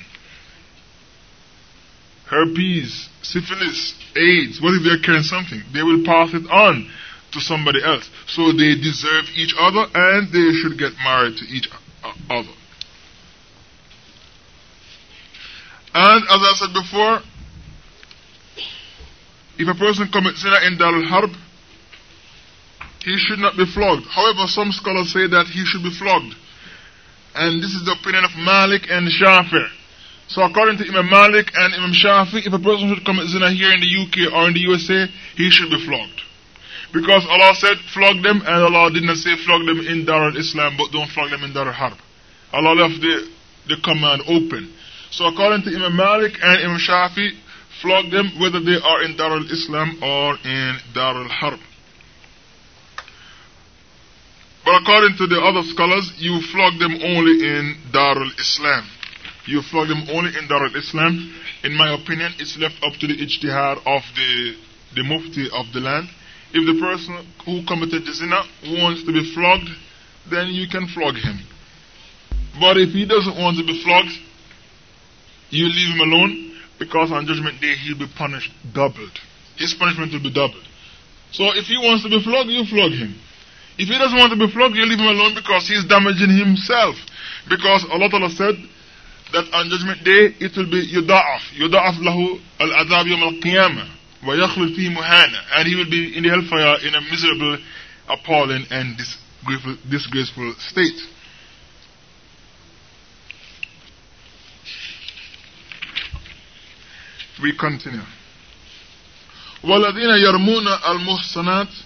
Herpes, syphilis, AIDS. What if they're carrying something? They will pass it on to somebody else. So they deserve each other and they should get married to each other. And as I said before, if a person commits zina in Dar al-Harb, he should not be flogged. However, some scholars say that he should be flogged. And this is the opinion of Malik and Shafi. So according to Imam Malik and Imam Shafi, if a person should commit zina here in the UK or in the USA, he should be flogged. Because Allah said flog them, and Allah did not say flog them in Dar al-Islam, but don't flog them in Dar al-Harb. Allah left the command open. So according to Imam Malik and Imam Shafi, flog them whether they are in Dar al-Islam or in Dar al-Harb. But according to the other scholars, you flog them only in Dar al-Islam. You flog them only in Dar al-Islam. In my opinion, it's left up to the ijtihad of the mufti of the land. If the person who committed the zina wants to be flogged, then you can flog him. But if he doesn't want to be flogged, you leave him alone, because on Judgment Day he'll be punished doubled. His punishment will be doubled. So if he wants to be flogged, you flog him. If he doesn't want to be flogged, you leave him alone because he's damaging himself. Because Allah Ta'ala said that on Judgment Day it will be yuda'af lahu al-adhab yawm al-qiyamah wa yakhlud fihi muhana, and he will be in the hellfire in a miserable, appalling and disgraceful state. We continue. وَالَّذِينَ يَرْمُونَ الْمُحْصَنَاتِ,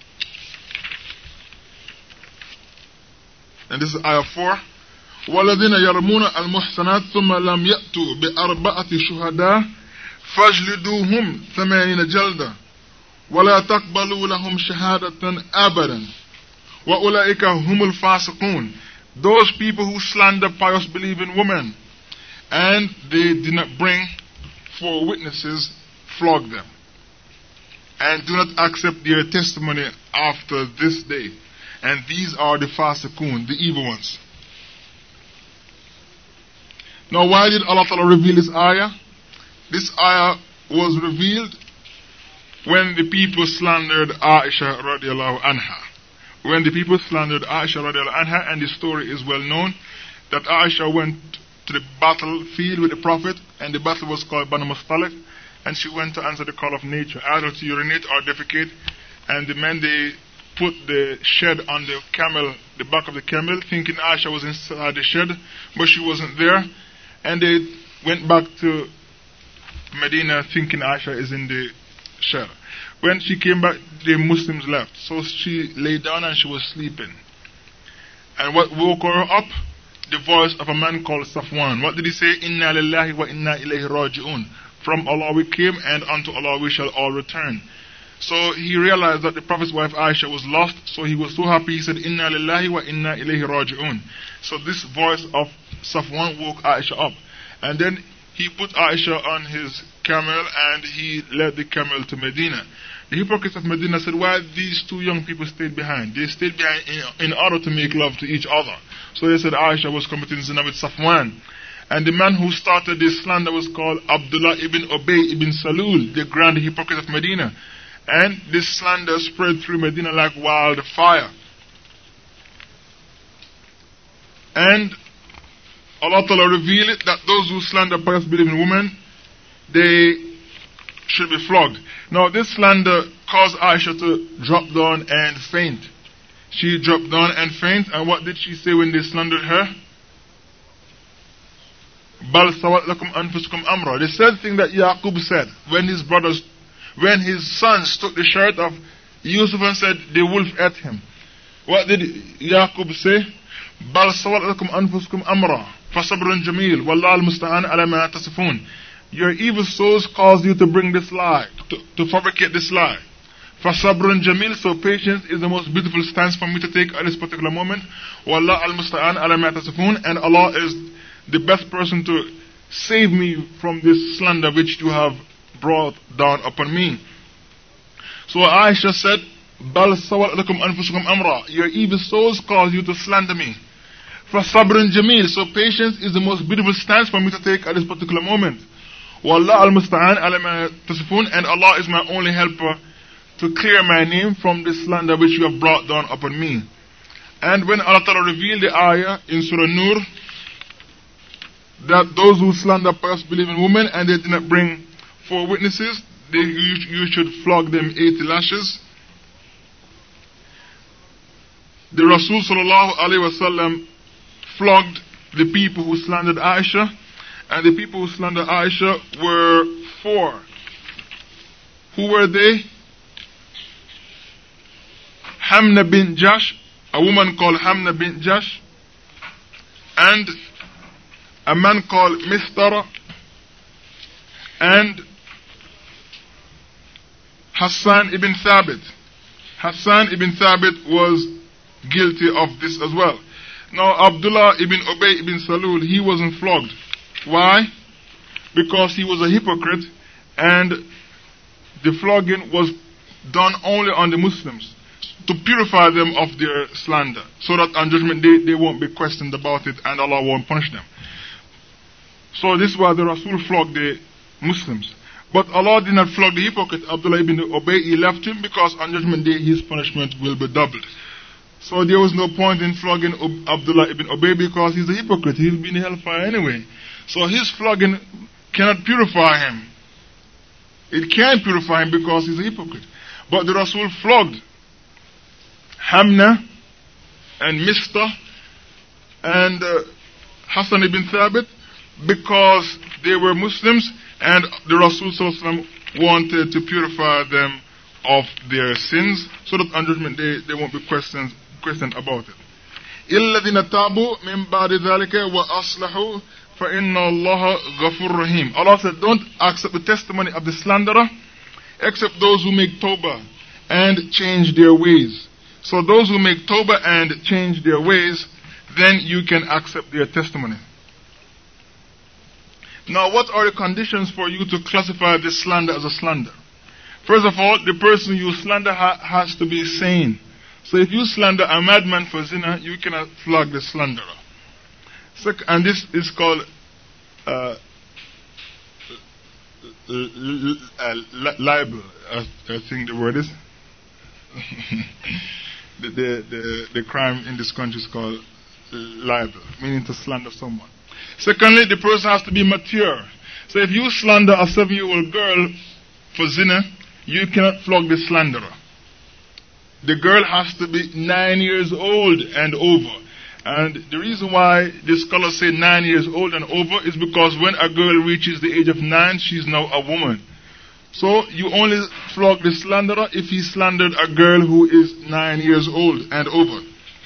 and this is ayah 4. وَالَّذِينَ يَرْمُونَ الْمُحْصَنَاتِ ثُمَّ لَمْ يَأْتُوا بِأَرْبَعَةِ شُهَدَاءَ فَاجْلِدُوهُمْ 80 جَلْدَةً وَلَا تَقْبَلُوا لَهُمْ شَهَادَةً أَبَدًا وَأُولَئِكَ هُمُ الْفَاسِقُونَ. Those people who slander pious believing women and they did not bring 4 witnesses, flog them. And do not accept their testimony after this day. And these are the fasiqun, the evil ones. Now why did Allah Ta'ala reveal this ayah? This ayah was revealed when the people slandered Aisha radiallahu anha. When the people slandered Aisha radiallahu anha, and the story is well known, that Aisha went to the battlefield with the Prophet, and the battle was called Banu Mustalik, and she went to answer the call of nature, either to urinate or defecate, and the men, they put the shed on the camel, the back of the camel, thinking Aisha was inside the shed, but she wasn't there, and they went back to Medina thinking Aisha is in the shed. When she came back, the Muslims left, so she lay down and she was sleeping. And what woke her up? The voice of a man called Safwan. What did he say? Inna lillahi wa inna ilayhi raji'un. From Allah we came and unto Allah we shall all return. So he realized that the Prophet's wife Aisha was lost, so he was so happy, he said Inna lillahi wa inna ilayhi raji'un. So this voice of Safwan woke Aisha up. And then he put Aisha on his camel and he led the camel to Medina. The hypocrites of Medina said, why these 2 young people stayed behind? They stayed behind in order to make love to each other. So they said Aisha was committing zina with Safwan. And the man who started this slander was called Abdullah ibn Ubay ibn Salul, the grand hypocrite of Medina. And this slander spread through Medina like wildfire. And Allah Ta'ala revealed it that those who slander pious believing women, they should be flogged. Now this slander caused Aisha to drop down and faint. She dropped down and faint, and what did she say when they slandered her? Bal sawat lakum anfusukum amra. The same thing that Yaqub said when his sons took the shirt of Yusuf and said the wolf ate him. What did Yaqub say? Bal sawat lakum anfusukum amra. Fasabrun jameel. Wallahu al-musta'an ala ma tasifun. Your evil souls caused you to bring this lie, to fabricate this lie. Fasabrun jameel, so patience is the most beautiful stance for me to take at this particular moment. Wallahu al-musta'an ala ma tasifun, and Allah is the best person to save me from this slander which you have brought down upon me. So Aisha said, Bal sawat lakum anfusukum amra. Your evil souls cause you to slander me. Fasabrun jameel, so patience is the most beautiful stance for me to take at this particular moment. Wallahu al-musta'an ala ma tasifun, and Allah is my only helper to clear my name from this slander which you have brought down upon me. And when Allah Ta'ala revealed the ayah in Surah Nur, that those who slander pious believing women and they did not bring 4 witnesses, you should flog them 80 lashes. The Rasul Sallallahu Alaihi Wasallam flogged the people who slandered Aisha, and the people who slandered Aisha were 4. Who were they? Hamna bin Jash, a woman called Hamna bin Jash, and a man called Mistara, and Hassan ibn Thabit. Hassan ibn Thabit was guilty of this as well. Now Abdullah ibn Ubay ibn Salul, he wasn't flogged. Why? Because he was a hypocrite, and the flogging was done only on the Muslims to purify them of their slander, so that on Judgment Day they won't be questioned about it and Allah won't punish them. So this is why the Rasul flogged the Muslims. But Allah did not flog the hypocrite Abdullah ibn Ubay. He left him because on Judgment Day his punishment will be doubled. So there was no point in flogging Abdullah ibn Ubay because he's a hypocrite. He'll be in hellfire anyway. So his flogging cannot purify him. It can't purify him because he's a hypocrite. But the Rasul flogged Hamna and Mista and Hassan ibn Thabit because they were Muslims, and the Rasul wanted to purify them of their sins so that on Judgment Day they won't be questioned about it. إِلَّا الَّذِينَ تَابُوا مِن بَعْدِ ذَلِكَ وَأَصْلَحُوا فَإِنَّ اللَّهَ غَفُورٌ رَحِيمٌ. Allah said, don't accept the testimony of the slanderer except those who make tawbah and change their ways. So those who make tawbah and change their ways, then you can accept their testimony. Now, what are the conditions for you to classify this slander as a slander? First of all, the person you slander has to be sane. So if you slander a madman for zina, you cannot flog the slanderer. And this is called libel, I think the word is. the crime in this country is called libel, meaning to slander someone. Secondly, the person has to be mature. So if you slander a 7-year-old girl for zina, you cannot flog the slanderer. The girl has to be 9 years old and over. And the reason why the scholars say 9 years old and over is because when a girl reaches the age of 9, she's now a woman. So you only flog the slanderer if he slandered a girl who is 9 years old and over.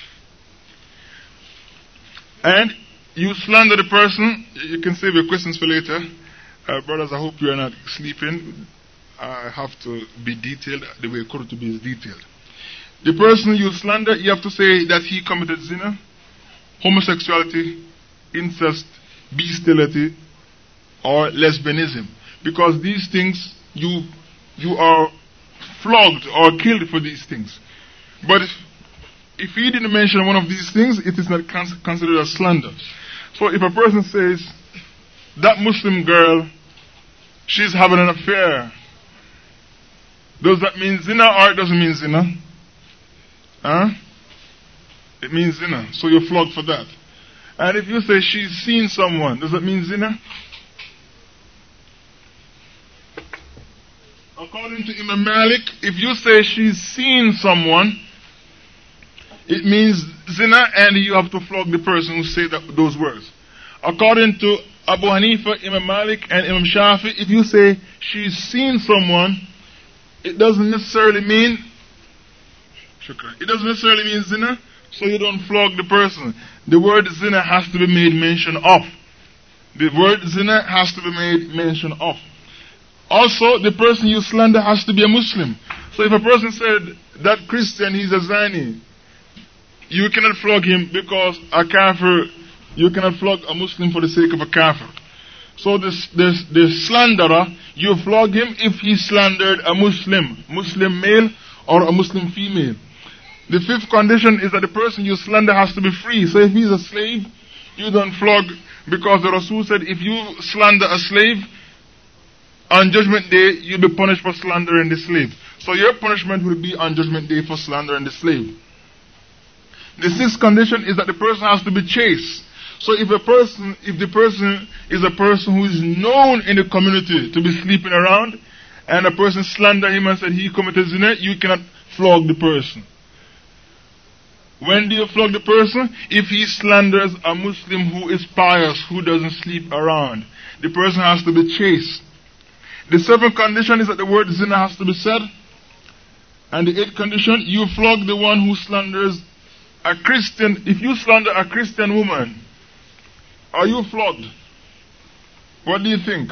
And you slander the person, you can save your questions for later. Brothers, I hope you are not sleeping. I have to be detailed the way Qurtubi is detailed. The person you slander, you have to say that he committed zina, homosexuality, incest, bestiality, or lesbianism. Because these things, you are flogged or killed for these things. But if he didn't mention one of these things, it is not considered as slander. So if a person says, that Muslim girl, she's having an affair, Does that mean zina or it doesn't mean zina? Huh? It means zina. So you're flogged for that. And if you say she's seen someone, does that mean zina? According to Imam Malik, if you say she's seen someone, it means zina and you have to flog the person who said those words. According to Abu Hanifa, Imam Malik and Imam Shafi, if you say she's seen someone, it doesn't necessarily mean zina, so you don't flog the person. The word zina has to be made mention of. The word zina has to be made mention of. Also, the person you slander has to be a Muslim. So if a person said that Christian, he's a zani, you cannot flog him because a kafir, you cannot flog a Muslim for the sake of a kafir. So the slanderer, you flog him if he slandered a Muslim male or a Muslim female. The fifth condition is that the person you slander has to be free. So if he's a slave, you don't flog, because the Rasul said if you slander a slave, on Judgment Day, you'll be punished for slandering the slave. So your punishment will be on Judgment Day for slandering the slave. The sixth condition is that the person has to be chaste. So if the person is a person who is known in the community to be sleeping around, and a person slander him and said he committed zina, you cannot flog the person. When do you flog the person? If he slanders a Muslim who is pious, who doesn't sleep around. The person has to be chaste. The seventh condition is that the word zina has to be said. And the eighth condition, you flog the one who slanders a Christian. If you slander a Christian woman, are you flogged? What do you think?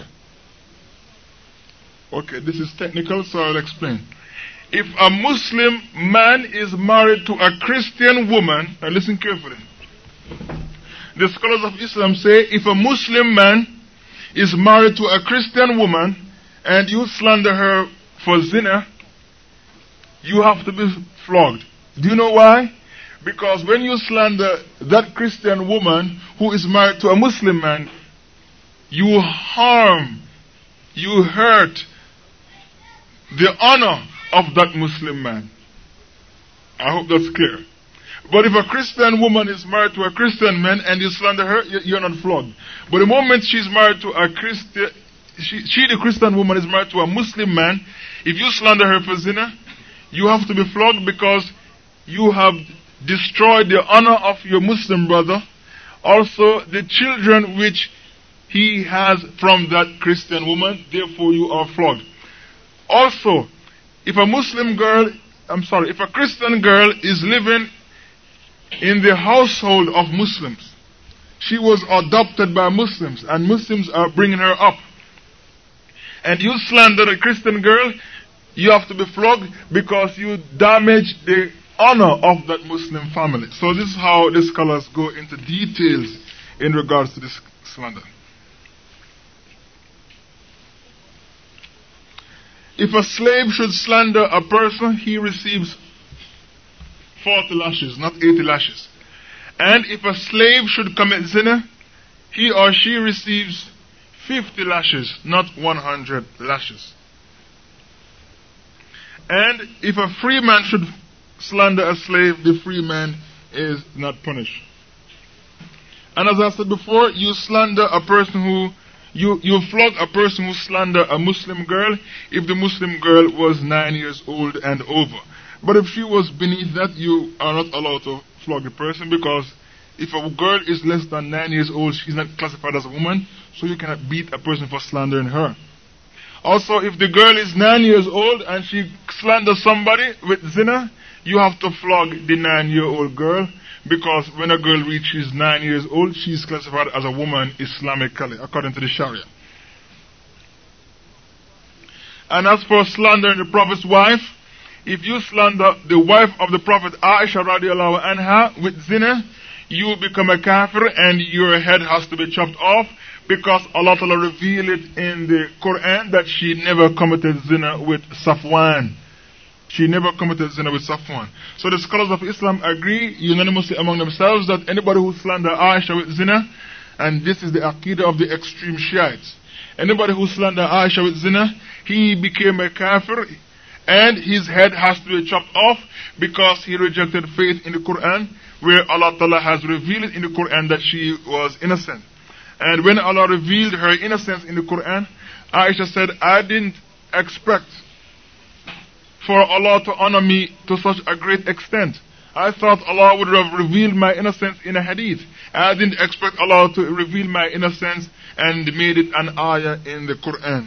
Okay, this is technical, so I'll explain. If a Muslim man is married to a Christian woman, now listen carefully. The scholars of Islam say if a Muslim man is married to a Christian woman and you slander her for zina, you have to be flogged. Do you know why? Because when you slander that Christian woman who is married to a Muslim man, you harm, you hurt the honor of that Muslim man. I hope that's clear. But if a Christian woman is married to a Christian man and you slander her, you're not flogged. But the moment she's married to a Christian, the Christian woman is married to a Muslim man, if you slander her for zina, you have to be flogged because you have destroyed the honor of your Muslim brother, also the children which he has from that Christian woman, therefore you are flogged. Also, if a Christian girl is living in the household of Muslims, she was adopted by Muslims and Muslims are bringing her up, and you slander a Christian girl, you have to be flogged because you damage the honor of that Muslim family. So this is how the scholars go into details in regards to this slander. If a slave should slander a person, he receives 40 lashes, not 80 lashes. And if a slave should commit zina, he or she receives 50 lashes, not 100 lashes. And if a free man should slander a slave, the free man is not punished. And as I said before, you slander a person who You flog a person who slander a Muslim girl if the Muslim girl was 9 years old and over. But if she was beneath that, you are not allowed to flog the person, because if a girl is less than 9 years old, she's not classified as a woman, so you cannot beat a person for slandering her. Also, if the girl is 9 years old and she slanders somebody with zina, you have to flog the 9-year-old girl, because when a girl reaches 9 years old, she is classified as a woman Islamically, according to the Sharia. And as for slandering the Prophet's wife, if you slander the wife of the Prophet Aisha radiallahu anha with zina, you become a kafir and your head has to be chopped off, because Allah Ta'ala revealed it in the Quran that she never committed zina with Safwan. She never committed zina with Safwan. So the scholars of Islam agree unanimously among themselves that anybody who slanders Aisha with zina, and this is the aqidah of the extreme Shiites, anybody who slanders Aisha with zina, he became a kafir, And his head has to be chopped off because he rejected faith in the Quran, where Allah Ta'ala has revealed in the Quran that she was innocent. And when Allah revealed her innocence in the Quran, Aisha said, I didn't expect for Allah to honor me to such a great extent. I thought Allah would have revealed my innocence in a hadith. I didn't expect Allah to reveal my innocence and made it an ayah in the Quran.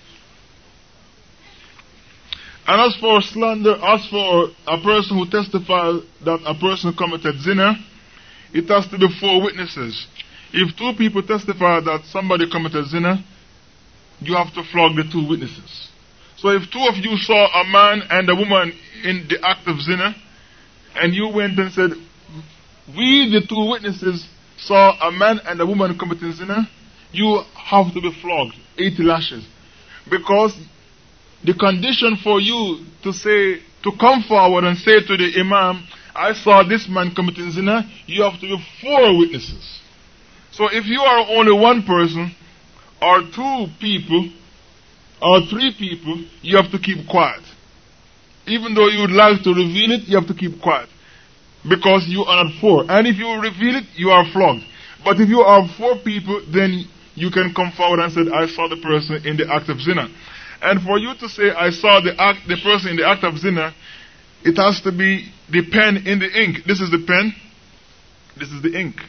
And as for slander, as for a person who testifies that a person committed zina, it has to be 4 witnesses. If 2 people testify that somebody committed zina, you have to flog the 2 witnesses. So if 2 of you saw a man and a woman in the act of zina, and you went and said, we the 2 witnesses saw a man and a woman committing zina, you have to be flogged, 80 lashes. Because the condition for you to come forward and say to the Imam, I saw this man committing zina, you have to be 4 witnesses. So if you are only 1 person, or 2 people, or 3 people, you have to keep quiet. Even though you would like to reveal it, you have to keep quiet. Because you are not 4. And if you reveal it, you are flogged. But if you are 4 people, then you can come forward and say, I saw the person in the act of zina. And for you to say, I saw the person in the act of zina, it has to be the pen in the ink. This is the pen. This is the ink.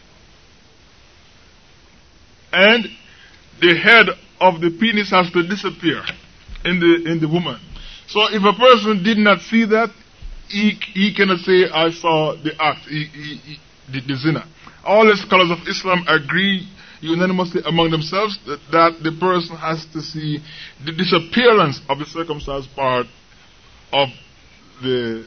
And the head of the penis has to disappear in the woman. So if a person did not see that, he cannot say, I saw the act, the zina. All the scholars of Islam agree unanimously among themselves that the person has to see the disappearance of the circumcised part of the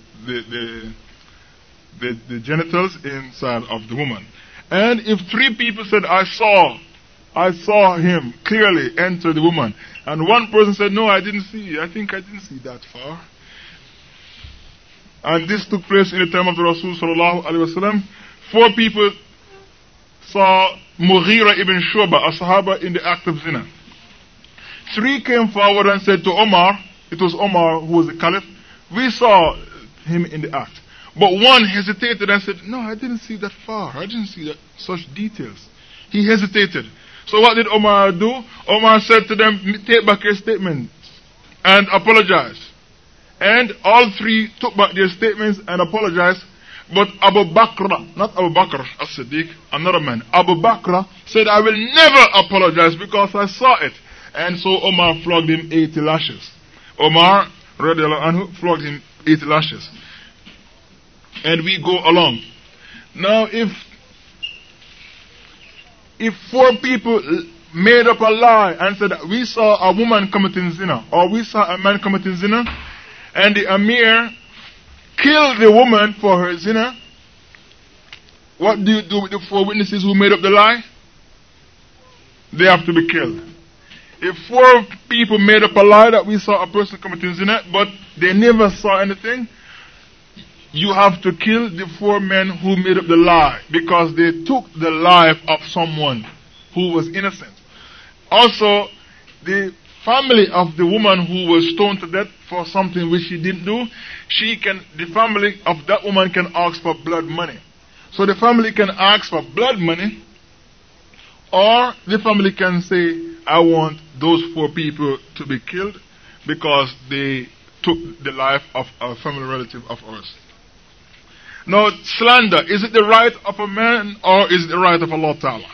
genitals inside of the woman. And if 3 people said, I saw him clearly enter the woman, and 1 person said, no, I didn't see, I think I didn't see that far. And this took place in the time of the Rasul sallallahu alaihi wasallam. 4 people saw Mughira ibn Shu'bah, a Sahaba, in the act of zina. 3 came forward and said to Omar, it was Omar who was the caliph, we saw him in the act. But 1 hesitated and said, no, I didn't see that far, I didn't see that, such details. He hesitated. So what did Omar do? Omar said to them, take back your statements and apologize. And all 3 took back their statements and apologized. But Abu Bakr, not Abu Bakr as-Siddiq, another man, Abu Bakr said, I will never apologize because I saw it. And so Omar flogged him 80 lashes. Omar, radiallahu anhu, flogged him 80 lashes. And we go along. Now if 4 people made up a lie and said, we saw a woman committing zina, or we saw a man committing zina, and the Amir killed the woman for her zina, what do you do with the 4 witnesses who made up the lie? They have to be killed. If 4 people made up a lie that we saw a person committing zina, but they never saw anything, you have to kill the 4 men who made up the lie, because they took the life of someone who was innocent. Also, the family of the woman who was stoned to death for something which she didn't do, the family of that woman can ask for blood money. So the family can ask for blood money, or the family can say, I want those 4 people to be killed because they took the life of a family relative of ours. Now, slander, is it the right of a man or is it the right of Allah Ta'ala?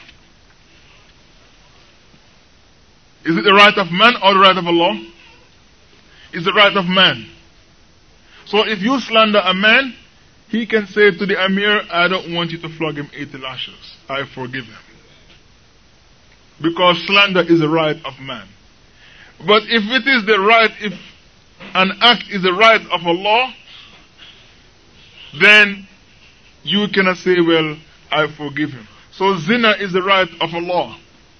Is it the right of man or the right of Allah? It's the right of man. So if you slander a man, he can say to the Amir, I don't want you to flog him 80 lashes. I forgive him. Because slander is the right of man. But if it is the right, if an act is the right of Allah, then you cannot say, well, I forgive him. So zina is the right of Allah.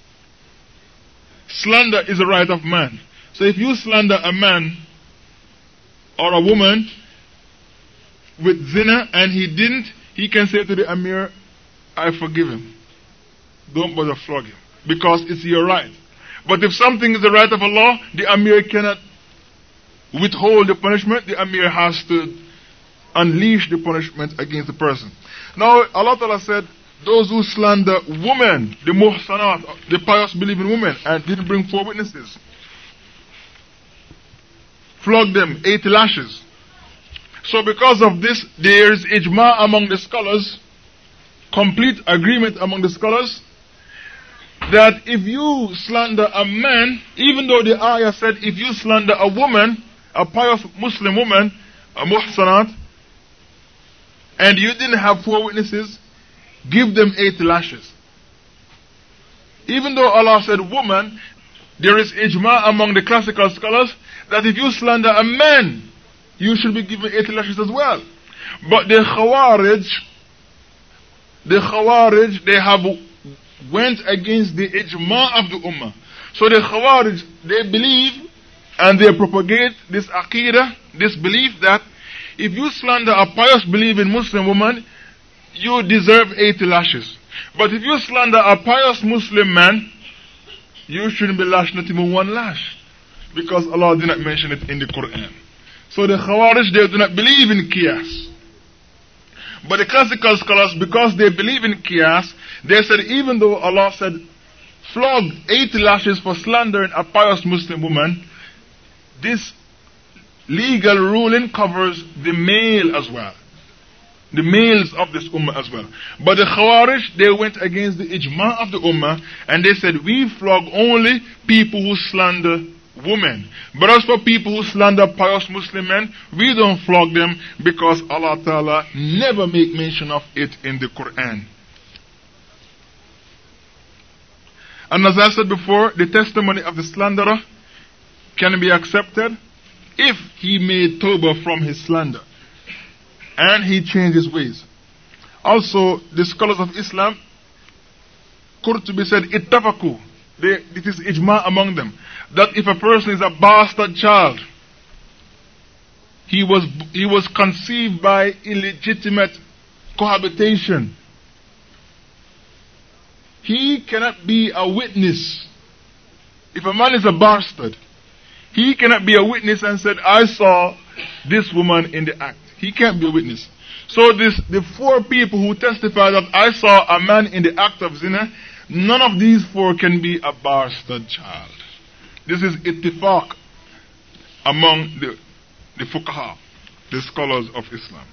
Slander is the right of man. So if you slander a man or a woman with zina and he didn't, he can say to the Amir, I forgive him. Don't bother flog him. Because it's your right. But if something is the right of Allah, the Amir cannot withhold the punishment, the Amir has to unleash the punishment against the person. Now, Allah Ta'ala said, those who slander women, the muhsanat, the pious believing women, and didn't bring 4 witnesses, flog them 80 lashes. So because of this, there is ijma among the scholars, complete agreement among the scholars, that if you slander a man, even though the ayah said if you slander a woman, a pious Muslim woman, a muhsanat, and you didn't have 4 witnesses, give them 80 lashes. Even though Allah said woman, there is ijma among the classical scholars that if you slander a man, you should be given 80 lashes as well. But the Khawarij, they have went against the ijma of the ummah. So the Khawarij, they believe and they propagate this aqidah, this belief that if you slander a pious believing Muslim woman, you deserve 80 lashes. But if you slander a pious Muslim man, you shouldn't be lashed not even 1 lash. Because Allah did not mention it in the Quran. So the Khawarij, they do not believe in qiyas. But the classical scholars, because they believe in qiyas, they said even though Allah said flog 80 lashes for slandering a pious Muslim woman, this legal ruling covers the male as well. The males of this ummah as well. But the Khawarij, they went against the ijma of the ummah and they said we flog only people who slander women. But as for people who slander pious Muslim men, we don't flog them because Allah Ta'ala never make mention of it in the Quran. And as I said before, the testimony of the slanderer can be accepted if he made tawbah from his slander and he changed his ways. Also, the scholars of Islam, Qurtubi said, ittafaku, it is ijma among them, that if a person is a bastard child, he was conceived by illegitimate cohabitation, he cannot be a witness. If a man is a bastard, he cannot be a witness and said, I saw this woman in the act. He can't be a witness. So the 4 people who testify that I saw a man in the act of zina, none of these 4 can be a bastard child. This is ittifaq among the fuqaha, the scholars of Islam.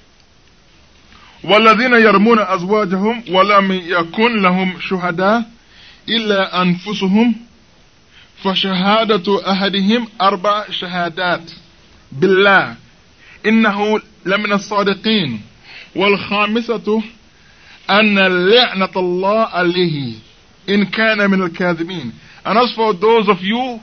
وَالَّذِينَ يَرْمُونَ أَزْوَاجَهُمْ وَلَمْ يَكُنْ لَهُمْ شُهَدَاء إِلَّا أَنفُسُهُمْ فَشَهَادَةُ أَحَدِهِمْ 4 شهادات بالله إنه لمن الصادقين والخامسة أن لعنة الله عليه إن كان من الكاذبين. And as for those of you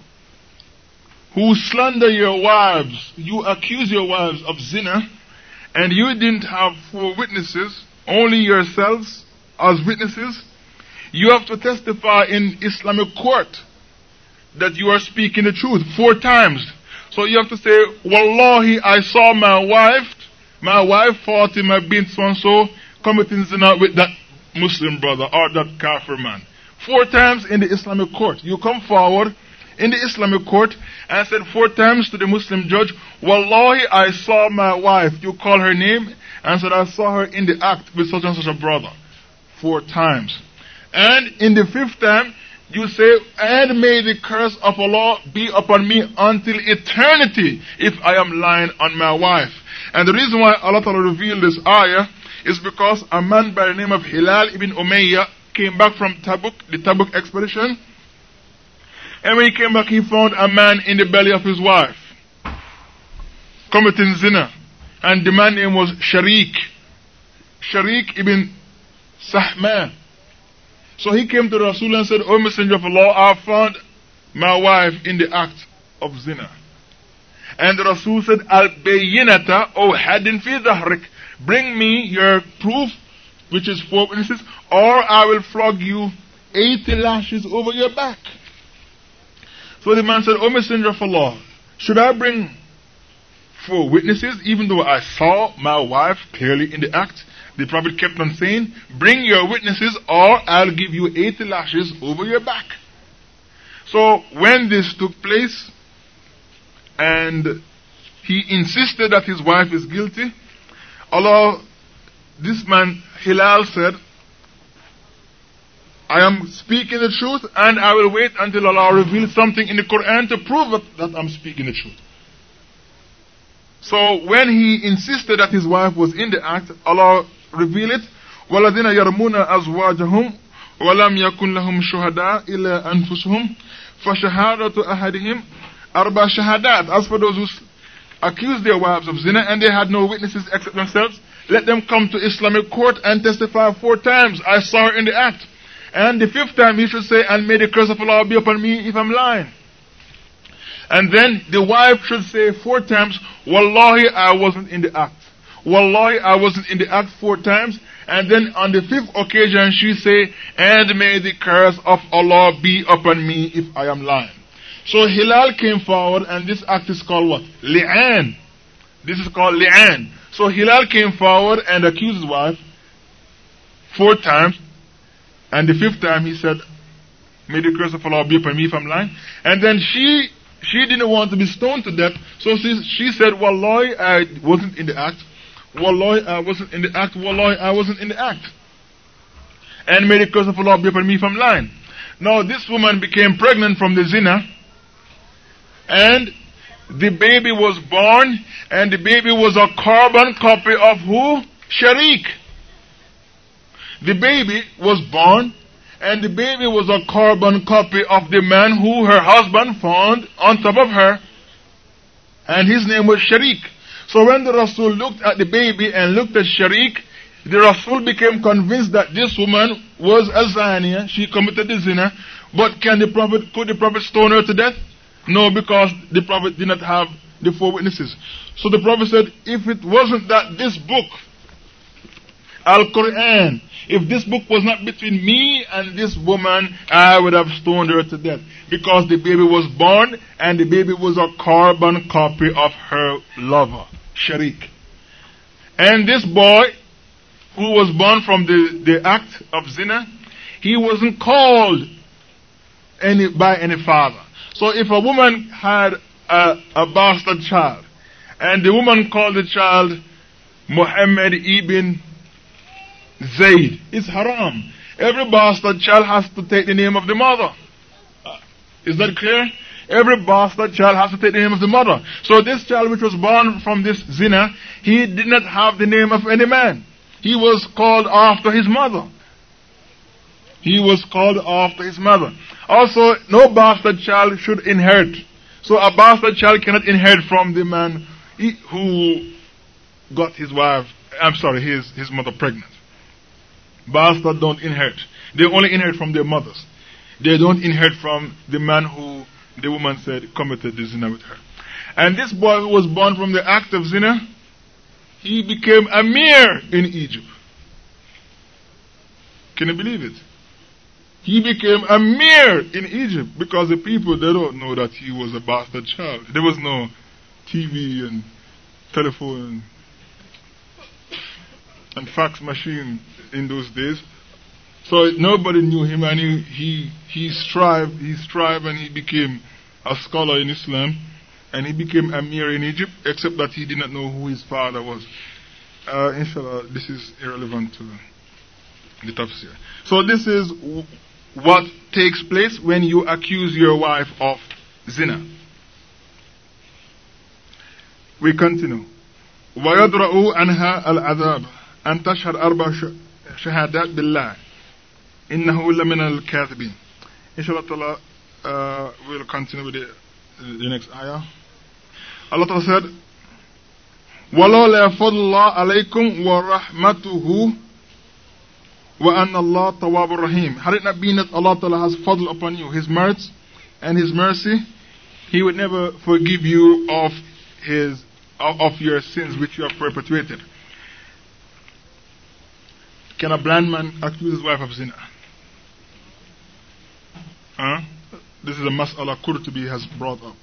who slander your wives, you accuse your wives of zina, and you didn't have 4 witnesses, only yourselves as witnesses, you have to testify in Islamic court that you are speaking the truth 4 times. So you have to say, Wallahi, I saw my wife Fatima bint so-and-so committing zina with that Muslim brother or that kafir man. 4 times in the Islamic court. You come forward in the Islamic court and said 4 times to the Muslim judge, Wallahi, I saw my wife. You call her name and said, I saw her in the act with such and such a brother. 4 times. And in the 5th time, you say, and may the curse of Allah be upon me until eternity if I am lying on my wife. And the reason why Allah Ta'ala revealed this ayah is because a man by the name of Hilal ibn Umayyah came back from Tabuk, the Tabuk expedition. And when he came back, he found a man in the belly of his wife committing zina. And the man's name was Sharik ibn Sahman. So he came to the Rasul and said, O Messenger of Allah, I found my wife in the act of zina. And the Rasul said, Al-Bayyinata, O Hadin fi dhahrik, bring me your proof, which is 4 witnesses, or I will flog you 80 lashes over your back. So the man said, O Messenger of Allah, should I bring 4 witnesses, even though I saw my wife clearly in the act? The Prophet kept on saying, bring your witnesses or I'll give you 80 lashes over your back. So when this took place and he insisted that his wife is guilty. Allah, this man, Hilal, said, I am speaking the truth, and I will wait until Allah reveals something in the Quran to prove that I'm speaking the truth. So when he insisted that his wife was in the act, Allah revealed it. وَالَّذِينَ يَرْمُونَ أَزْوَاجَهُمْ وَلَمْ يَكُنْ لَهُمْ شُهَدَاء إِلَّا أَنفُسُهُمْ فَشَهَادَةُ أَحَدِهِمْ أَرْبَعَ شَهَادَاتٍ. As for those who accuse their wives of zina and they had no witnesses except themselves, let them come to Islamic court and testify 4 times. I saw her in the act. And the 5th time he should say, and may the curse of Allah be upon me if I'm lying. And then the wife should say 4 times, Wallahi, I wasn't in the act. Wallahi, I wasn't in the act 4 times. And then on the 5th occasion she say, and may the curse of Allah be upon me if I am lying. So Hilal came forward, and this act is called what? Li'an. This is called Li'an. So Hilal came forward and accused his wife 4 times. And the 5th time he said, may the curse of Allah be upon me if I'm lying. And then she didn't want to be stoned to death. So she said, Wallahi, I wasn't in the act. Wallahi, I wasn't in the act. Wallahi, I wasn't in the act. And may the curse of Allah be upon me if I'm lying. Now this woman became pregnant from the zina. And the baby was born. And the baby was a carbon copy of who? Sharik. The baby was born, and the baby was a carbon copy of the man who her husband found on top of her, and his name was Sharik. So when the Rasul looked at the baby and looked at Sharik, the Rasul became convinced that this woman was a zaniya, she committed the zina. But could the Prophet stone her to death? No, because the Prophet did not have the 4 witnesses. So the Prophet said, if it wasn't that this book, Al-Quran, if this book was not between me and this woman, I would have stoned her to death. Because the baby was born, and the baby was a carbon copy of her lover, Sharik. And this boy, who was born from the act of zina, he wasn't called by any father. So if a woman had a bastard child, and the woman called the child Muhammad ibn Zayd, it's haram. Every bastard child has to take the name of the mother. Is that clear? Every bastard child has to take the name of the mother. So this child which was born from this zina, he did not have the name of any man. He was called after his mother. He was called after his mother. Also, no bastard child should inherit. So a bastard child cannot inherit from the man who got his mother pregnant. Bastards don't inherit. They only inherit from their mothers. They don't inherit from the man who the woman said committed the zina with her. And this boy who was born from the act of zina, he became Amir in Egypt. Can you believe it? He became Amir in Egypt because the people, they don't know that he was a bastard child. There was no TV and telephone and fax machine in those days. So nobody knew him, and he strived and he became a scholar in Islam, and he became Amir in Egypt, except that he did not know who his father was. Inshallah, this is irrelevant to the tafsir. So this is what takes place when you accuse your wife of zina. We continue. وَيَدْرَؤُ عَنْهَا الْعَذَابِ أَنْ تَشْهَدْ أَرْبَعَ شَهَادَاتٍ بِاللَّهِ إِنَّهُ لَمِنَ الْكَاذِبِينَ. Inshallah ta'ala, we'll continue with the next ayah. Allah ta'ala said, وَلَوْلَا فَضْلُ اللَّهِ عَلَيْكُمْ وَرَحْمَتُهُ وَأَنَّ اللَّهَ تَوَّابٌ رَحِيمٌ. Had it not been that Allah ta'ala has fadl upon you, His merits and His mercy, He would never forgive you of your sins which you have perpetrated. Can a blind man accuse his wife of zina? This is a mas'ala Qurtubi has brought up.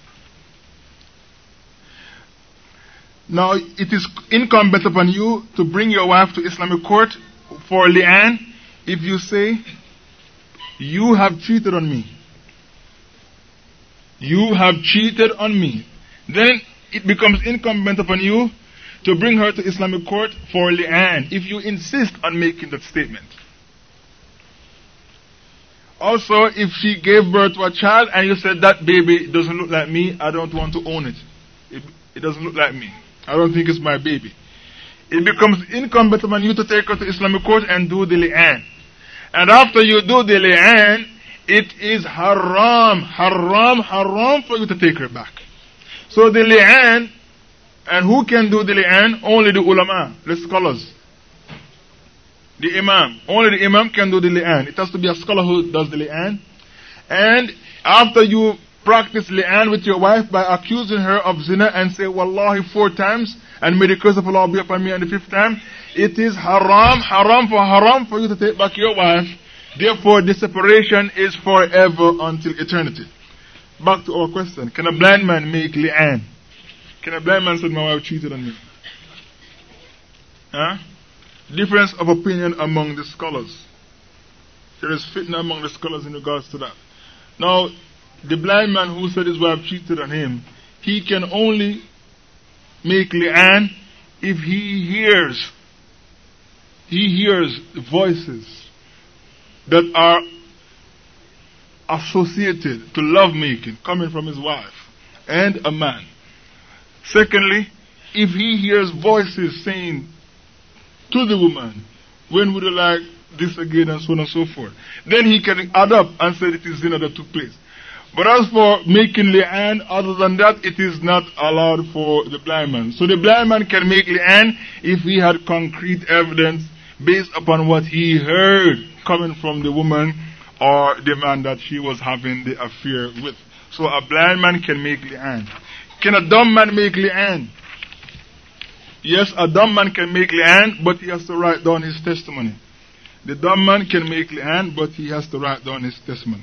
Now, it is incumbent upon you to bring your wife to Islamic court for li'an if you say, you have cheated on me. You have cheated on me. Then it becomes incumbent upon you to bring her to Islamic court for li'an if you insist on making that statement. Also, if she gave birth to a child and you said that baby doesn't look like me, I don't want to own it. It doesn't look like me. I don't think it's my baby. It becomes incumbent upon you to take her to Islamic court and do the li'an. And after you do the li'an, it is haram for you to take her back. So the li'an, and who can do the li'an? Only the ulama, the scholars. The imam. Only the imam can do the li'an. It has to be a scholar who does the li'an. And after you practice li'an with your wife by accusing her of zina and say, Wallahi 4 times, and may the curse of Allah be upon me on the 5th time, it is haram for you to take back your wife. Therefore, the separation is forever until eternity. Back to our question. Can a blind man make li'an? Can a blind man say, my wife cheated on me? Huh? Difference of opinion among the scholars. There is fitna among the scholars in regards to that. Now, the blind man who said his wife cheated on him, he can only make li'an if he hears voices that are associated to lovemaking coming from his wife and a man. Secondly, if he hears voices saying to the woman, when would you like this again, and so on and so forth, then he can add up and say it is zina that took place. But as for making li'an, other than that, it is not allowed for the blind man. So the blind man can make li'an if he had concrete evidence based upon what he heard coming from the woman or the man that she was having the affair with. So a blind man can make li'an. Can a dumb man make li'an? Yes, a dumb man can make li'an, but he has to write down his testimony. The dumb man can make li'an, but he has to write down his testimony.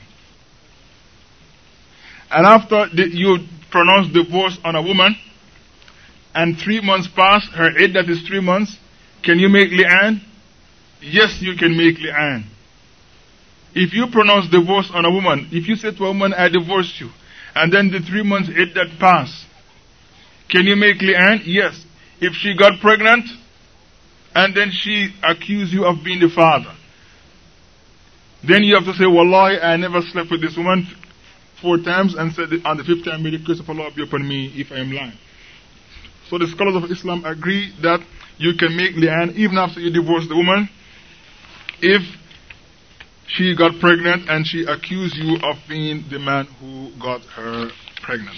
And after you pronounce divorce on a woman, and 3 months pass, her iddat is 3 months, can you make li'an? Yes, you can make li'an. If you pronounce divorce on a woman, if you say to a woman, I divorced you, and then the 3 months iddat pass, can you make li'an? Yes. If she got pregnant, and then she accused you of being the father, then you have to say, Wallahi, I never slept with this woman 4 times, and said on the 5th time, may the curse of Allah be upon me if I am lying. So the scholars of Islam agree that you can make li'an even after you divorce the woman, if she got pregnant and she accused you of being the man who got her pregnant.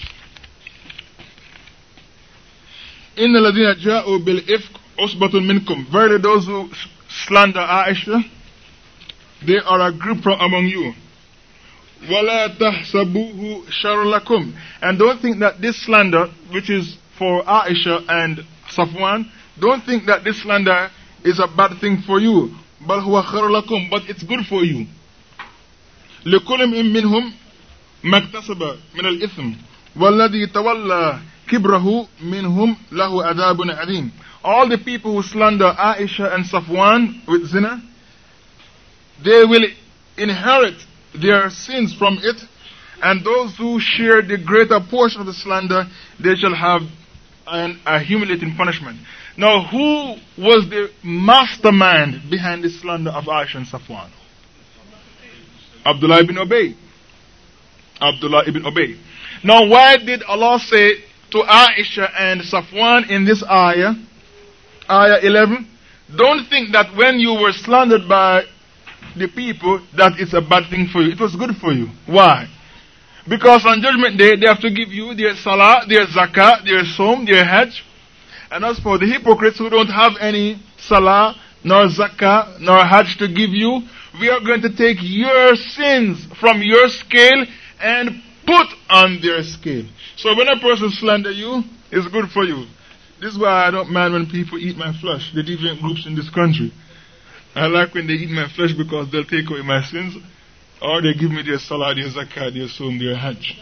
إِنَّ الَّذِينَ جَاءُوا بِالْإِفْكِ عُصْبَةٌ مِّنْكُمْ. Verily those who slander Aisha, they are a group from among you. وَلَا تَحْسَبُوهُ شَرٌّ لَكُمْ. And don't think that this slander, which is for Aisha and Safwan, don't think that this slander is a bad thing for you. بَلْ هُوَ خَيْرٌ لَكُمْ. But it's good for you. لِكُلٍ مِّنْهُمْ مَكْتَسَبَ مِنَ الْإِثْمِ وَالَّذِي تَوَلَّى كِبْرَهُ مِنْهُمْ لَهُ عَذَابٌ عَظِيمٌ. All the people who slander Aisha and Safwan with zina, they will inherit their sins from it, and those who share the greater portion of the slander, they shall have a humiliating punishment. Now, who was the mastermind behind the slander of Aisha and Safwan? Abdullah ibn Ubay. Abdullah ibn Ubay. Now, why did Allah say to Aisha and Safwan in this ayah, ayah 11, don't think that when you were slandered by the people that it's a bad thing for you. It was good for you. Why? Because on Judgment Day, they have to give you their salah, their zakah, their som, their hajj. And as for the hypocrites who don't have any salah, nor zakah, nor hajj to give you, we are going to take your sins from your scale and put on their scale. So when a person slander you, it's good for you. This is why I don't mind when people eat my flesh, the deviant groups in this country. I like when they eat my flesh because they'll take away my sins, or they give me their salah, their zakah, their som, their hajj.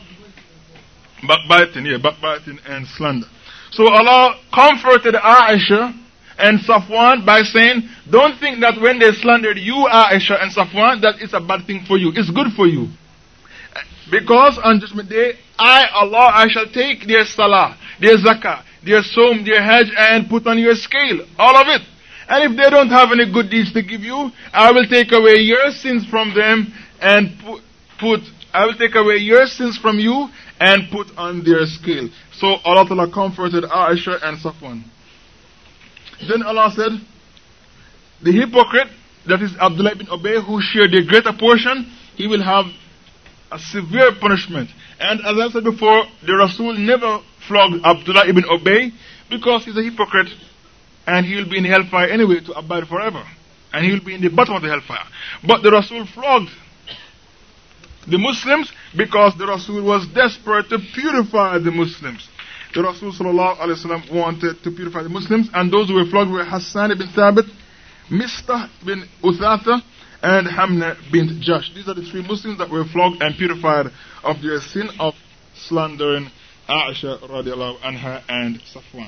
Backbiting and slander. So Allah comforted Aisha and Safwan by saying, don't think that when they slandered you, Aisha and Safwan, that it's a bad thing for you. It's good for you. Because on Judgment Day, I, Allah, I shall take their salah, their zakah, their sawm, their hajj, and put on your scale. All of it. And if they don't have any good deeds to give you, I will take away your sins from them and I will take away your sins from you and put on their scale. So Allah Ta'ala comforted Aisha and Safwan. Then Allah said, the hypocrite, that is Abdullah ibn Ubay, who shared the greater portion, he will have a severe punishment. And as I said before, the Rasul never flogged Abdullah ibn Ubay because he's a hypocrite and he will be in hellfire anyway to abide forever. And he will be in the bottom of the hellfire. But the Rasul flogged the Muslims because the Rasul was desperate to purify the Muslims. The Rasul sallallahu alaihi wasallam wanted to purify the Muslims, and those who were flogged were Hassan ibn Thabit, Mistah bin Uthatha, and Hamna bint Jash. These are the three Muslims that were flogged and purified of their sin of slandering Aisha radiallahu anha and Safwan.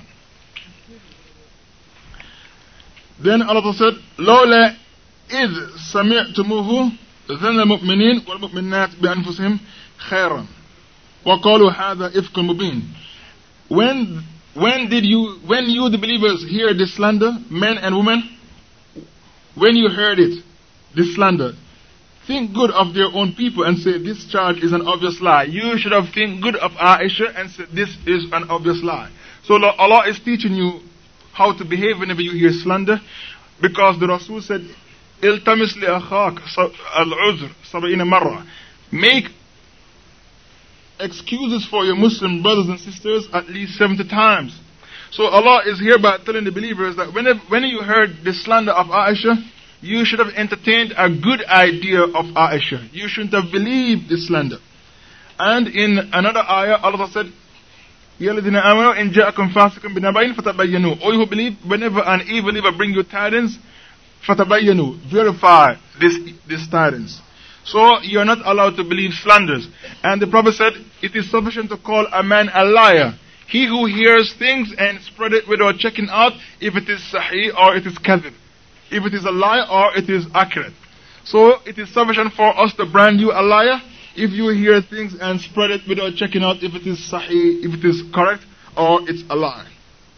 Then Allah said, لولا إذ سمعتموه ظن المؤمنين والمؤمنات بأنفسهم خيرا وقالوا هذا إفك مبين. When you the believers hear this slander, men and women, when you heard it, this slander, think good of their own people and say this charge is an obvious lie. You should have think good of Aisha and said this is an obvious lie. So Allah is teaching you how to behave whenever you hear slander, because the Rasul said, "Iltamis li akhak al-uzr 70 marra." Make excuses for your Muslim brothers and sisters at least 70 times. So Allah is hereby telling the believers that when you heard the slander of Aisha, you should have entertained a good idea of Aisha. You shouldn't have believed the slander. And in another ayah, Allah said, Ya ladina amanu in ja'akum fasiqun binabayin fatabayyanu. O you who believe, whenever an evil believer bring you tidings, fatabayyanu, verify this tidings. So you are not allowed to believe slanders. And the Prophet said, it is sufficient to call a man a liar. He who hears things and spread it without checking out if it is sahih or it is kadhib, if it is a lie or it is accurate. So it is sufficient for us to brand you a liar if you hear things and spread it without checking out if it is sahih, if it is correct or it's a lie.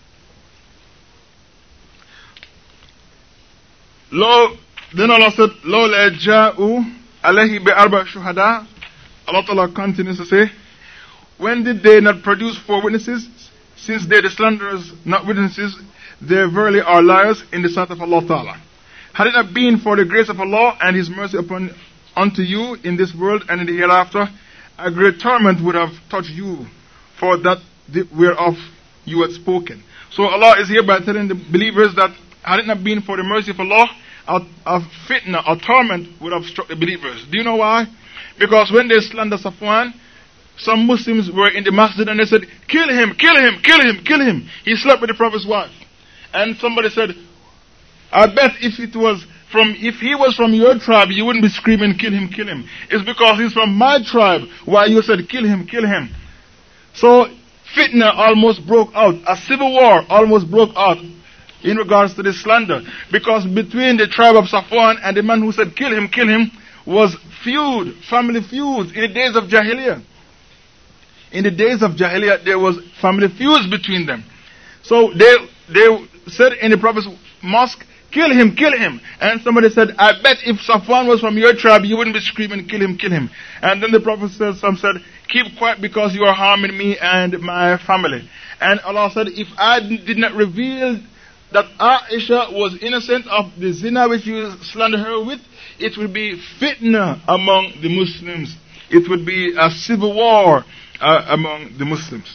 Then Allah said, Lo la ja'u alayhi bi arba shuhada. Allah Ta'ala continues to say, when did they not produce 4 witnesses? Since they the slanderers, not witnesses, they verily are liars in the sight of Allah Ta'ala. Had it not been for the grace of Allah and His mercy unto you in this world and in the hereafter, a great torment would have touched you for that whereof you had spoken. So Allah is hereby telling the believers that had it not been for the mercy of Allah, a fitna, a torment would have struck the believers. Do you know why? Because when they slandered Safwan, some Muslims were in the masjid and they said, kill him, kill him, kill him, kill him. He slept with the Prophet's wife. And somebody said, I bet if he was from your tribe, you wouldn't be screaming, kill him, kill him. It's because he's from my tribe why you said, kill him, kill him. So, fitna almost broke out. A civil war almost broke out in regards to this slander. Because between the tribe of Safwan and the man who said, kill him, was feud, family feuds in the days of Jahiliyyah. In the days of Jahiliyyah, there was family feuds between them. So they said in the Prophet's mosque, kill him, kill him. And somebody said, I bet if Safwan was from your tribe, you wouldn't be screaming, kill him, kill him. And then the Prophet said, some said, keep quiet because you are harming me and my family. And Allah said, if I did not reveal that Aisha was innocent of the zina which you slander her with, it would be fitna among the Muslims. It would be a civil war among the Muslims.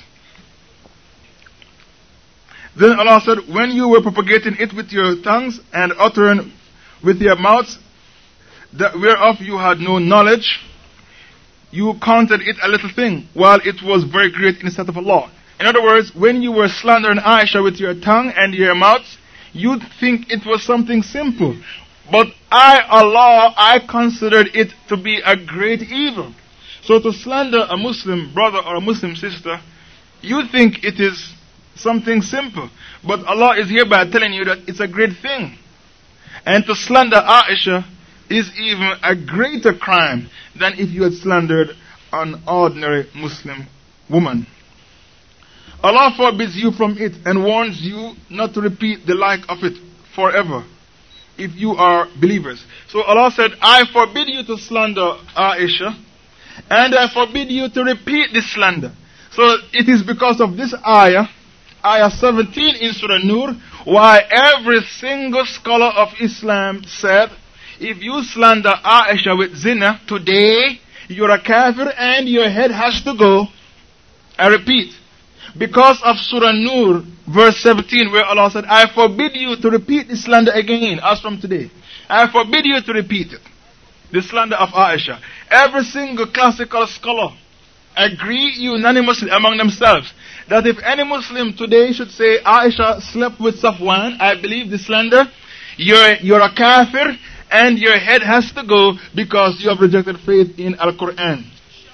Then Allah said, when you were propagating it with your tongues and uttering with your mouths, that whereof you had no knowledge, you counted it a little thing, while it was very great in the sight of Allah. In other words, when you were slandering Aisha with your tongue and your mouths, you'd think it was something simple. But Allah, I considered it to be a great evil. So to slander a Muslim brother or a Muslim sister, you think it is something simple. But Allah is hereby telling you that it's a great thing. And to slander Aisha is even a greater crime than if you had slandered an ordinary Muslim woman. Allah forbids you from it and warns you not to repeat the like of it forever, if you are believers. So Allah said, I forbid you to slander Aisha, and I forbid you to repeat this slander. So it is because of this ayah 17 in Surah Nur, why every single scholar of Islam said, if you slander Aisha with zina today, you're a kafir and your head has to go. I repeat, because of Surah Nur, verse 17, where Allah said, I forbid you to repeat this slander again, as from today. I forbid you to repeat it. The slander of Aisha. Every single classical scholar agree unanimously among themselves that if any Muslim today should say Aisha slept with Safwan, I believe the slander, you're a kafir and your head has to go because you have rejected faith in Al-Quran.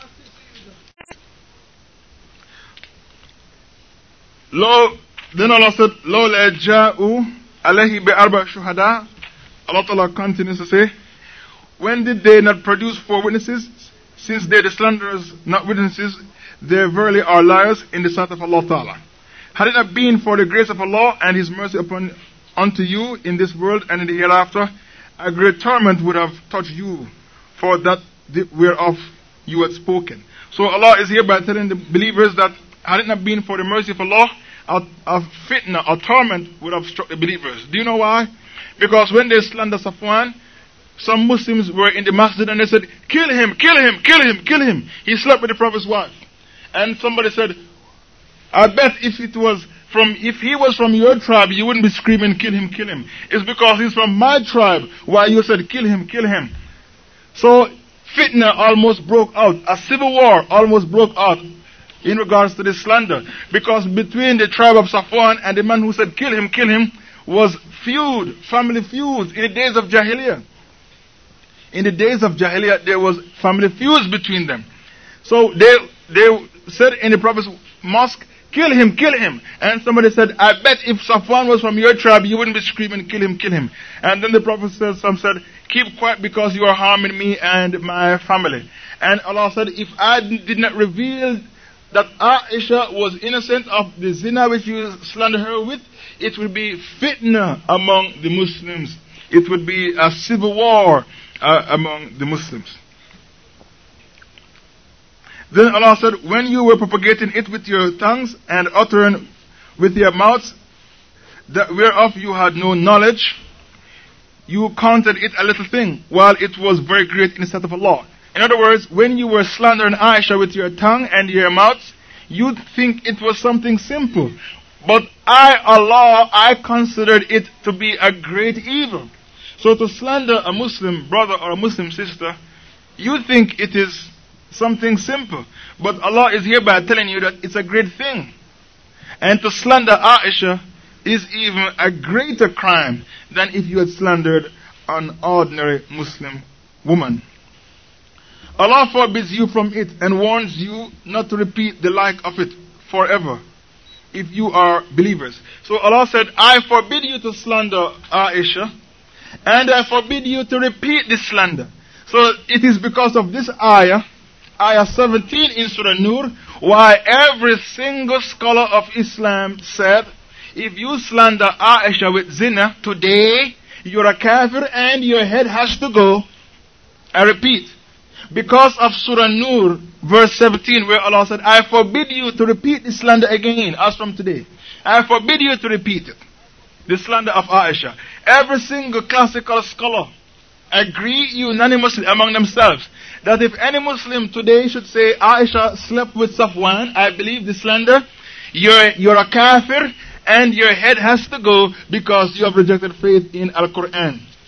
Then Allah said, لَوْلَا جَاءُوا عَلَيْهِ بِأَرْبَعِ شُهَدَاءَ. Allah Ta'ala continues to say, when did they not produce 4 witnesses? Since they the slanderers, not witnesses, they verily are liars in the sight of Allah Ta'ala. Had it not been for the grace of Allah and His mercy unto you in this world and in the hereafter, a great torment would have touched you for that whereof you had spoken. So Allah is hereby telling the believers that had it not been for the mercy of Allah, a fitna, a torment would have struck the believers. Do you know why? Because when they slandered Safwan, some Muslims were in the masjid and they said, kill him, kill him, kill him, kill him. He slept with the Prophet's wife. And somebody said, I bet if he was from your tribe, you wouldn't be screaming, kill him, kill him. It's because he's from my tribe why you said, kill him, kill him. So, fitna almost broke out. A civil war almost broke out in regards to this slander. Because between the tribe of Safwan and the man who said, kill him, was feud, family feuds in the days of Jahiliyyah. In the days of Jahiliyyah, there was family feuds between them. So they said in the Prophet's mosque, kill him, kill him. And somebody said, I bet if Safwan was from your tribe, you wouldn't be screaming, kill him, kill him. And then the Prophet said, some said, keep quiet because you are harming me and my family. And Allah said, if I did not reveal that Aisha was innocent of the zina which you slander her with, it would be fitna among the Muslims. It would be a civil war among the Muslims. Then Allah said, when you were propagating it with your tongues and uttering with your mouths, that whereof you had no knowledge, you counted it a little thing, while it was very great in the sight of Allah. In other words, when you were slandering Aisha with your tongue and your mouths, you'd think it was something simple. But I considered it to be a great evil. So to slander a Muslim brother or a Muslim sister, you think it is something simple. But Allah is hereby telling you that it's a great thing. And to slander Aisha is even a greater crime than if you had slandered an ordinary Muslim woman. Allah forbids you from it and warns you not to repeat the like of it forever, if you are believers. So Allah said, I forbid you to slander Aisha, and I forbid you to repeat this slander. So it is because of this ayah 17 in Surah Nur, why every single scholar of Islam said, if you slander Aisha with zina today, you're a kafir and your head has to go. I repeat, because of Surah Nur, verse 17, where Allah said, I forbid you to repeat this slander again, as from today. I forbid you to repeat it. The slander of Aisha. Every single classical scholar agree unanimously among themselves that if any Muslim today should say Aisha slept with Safwan, I believe the slander, you're a kafir and your head has to go because you have rejected faith in Al-Quran.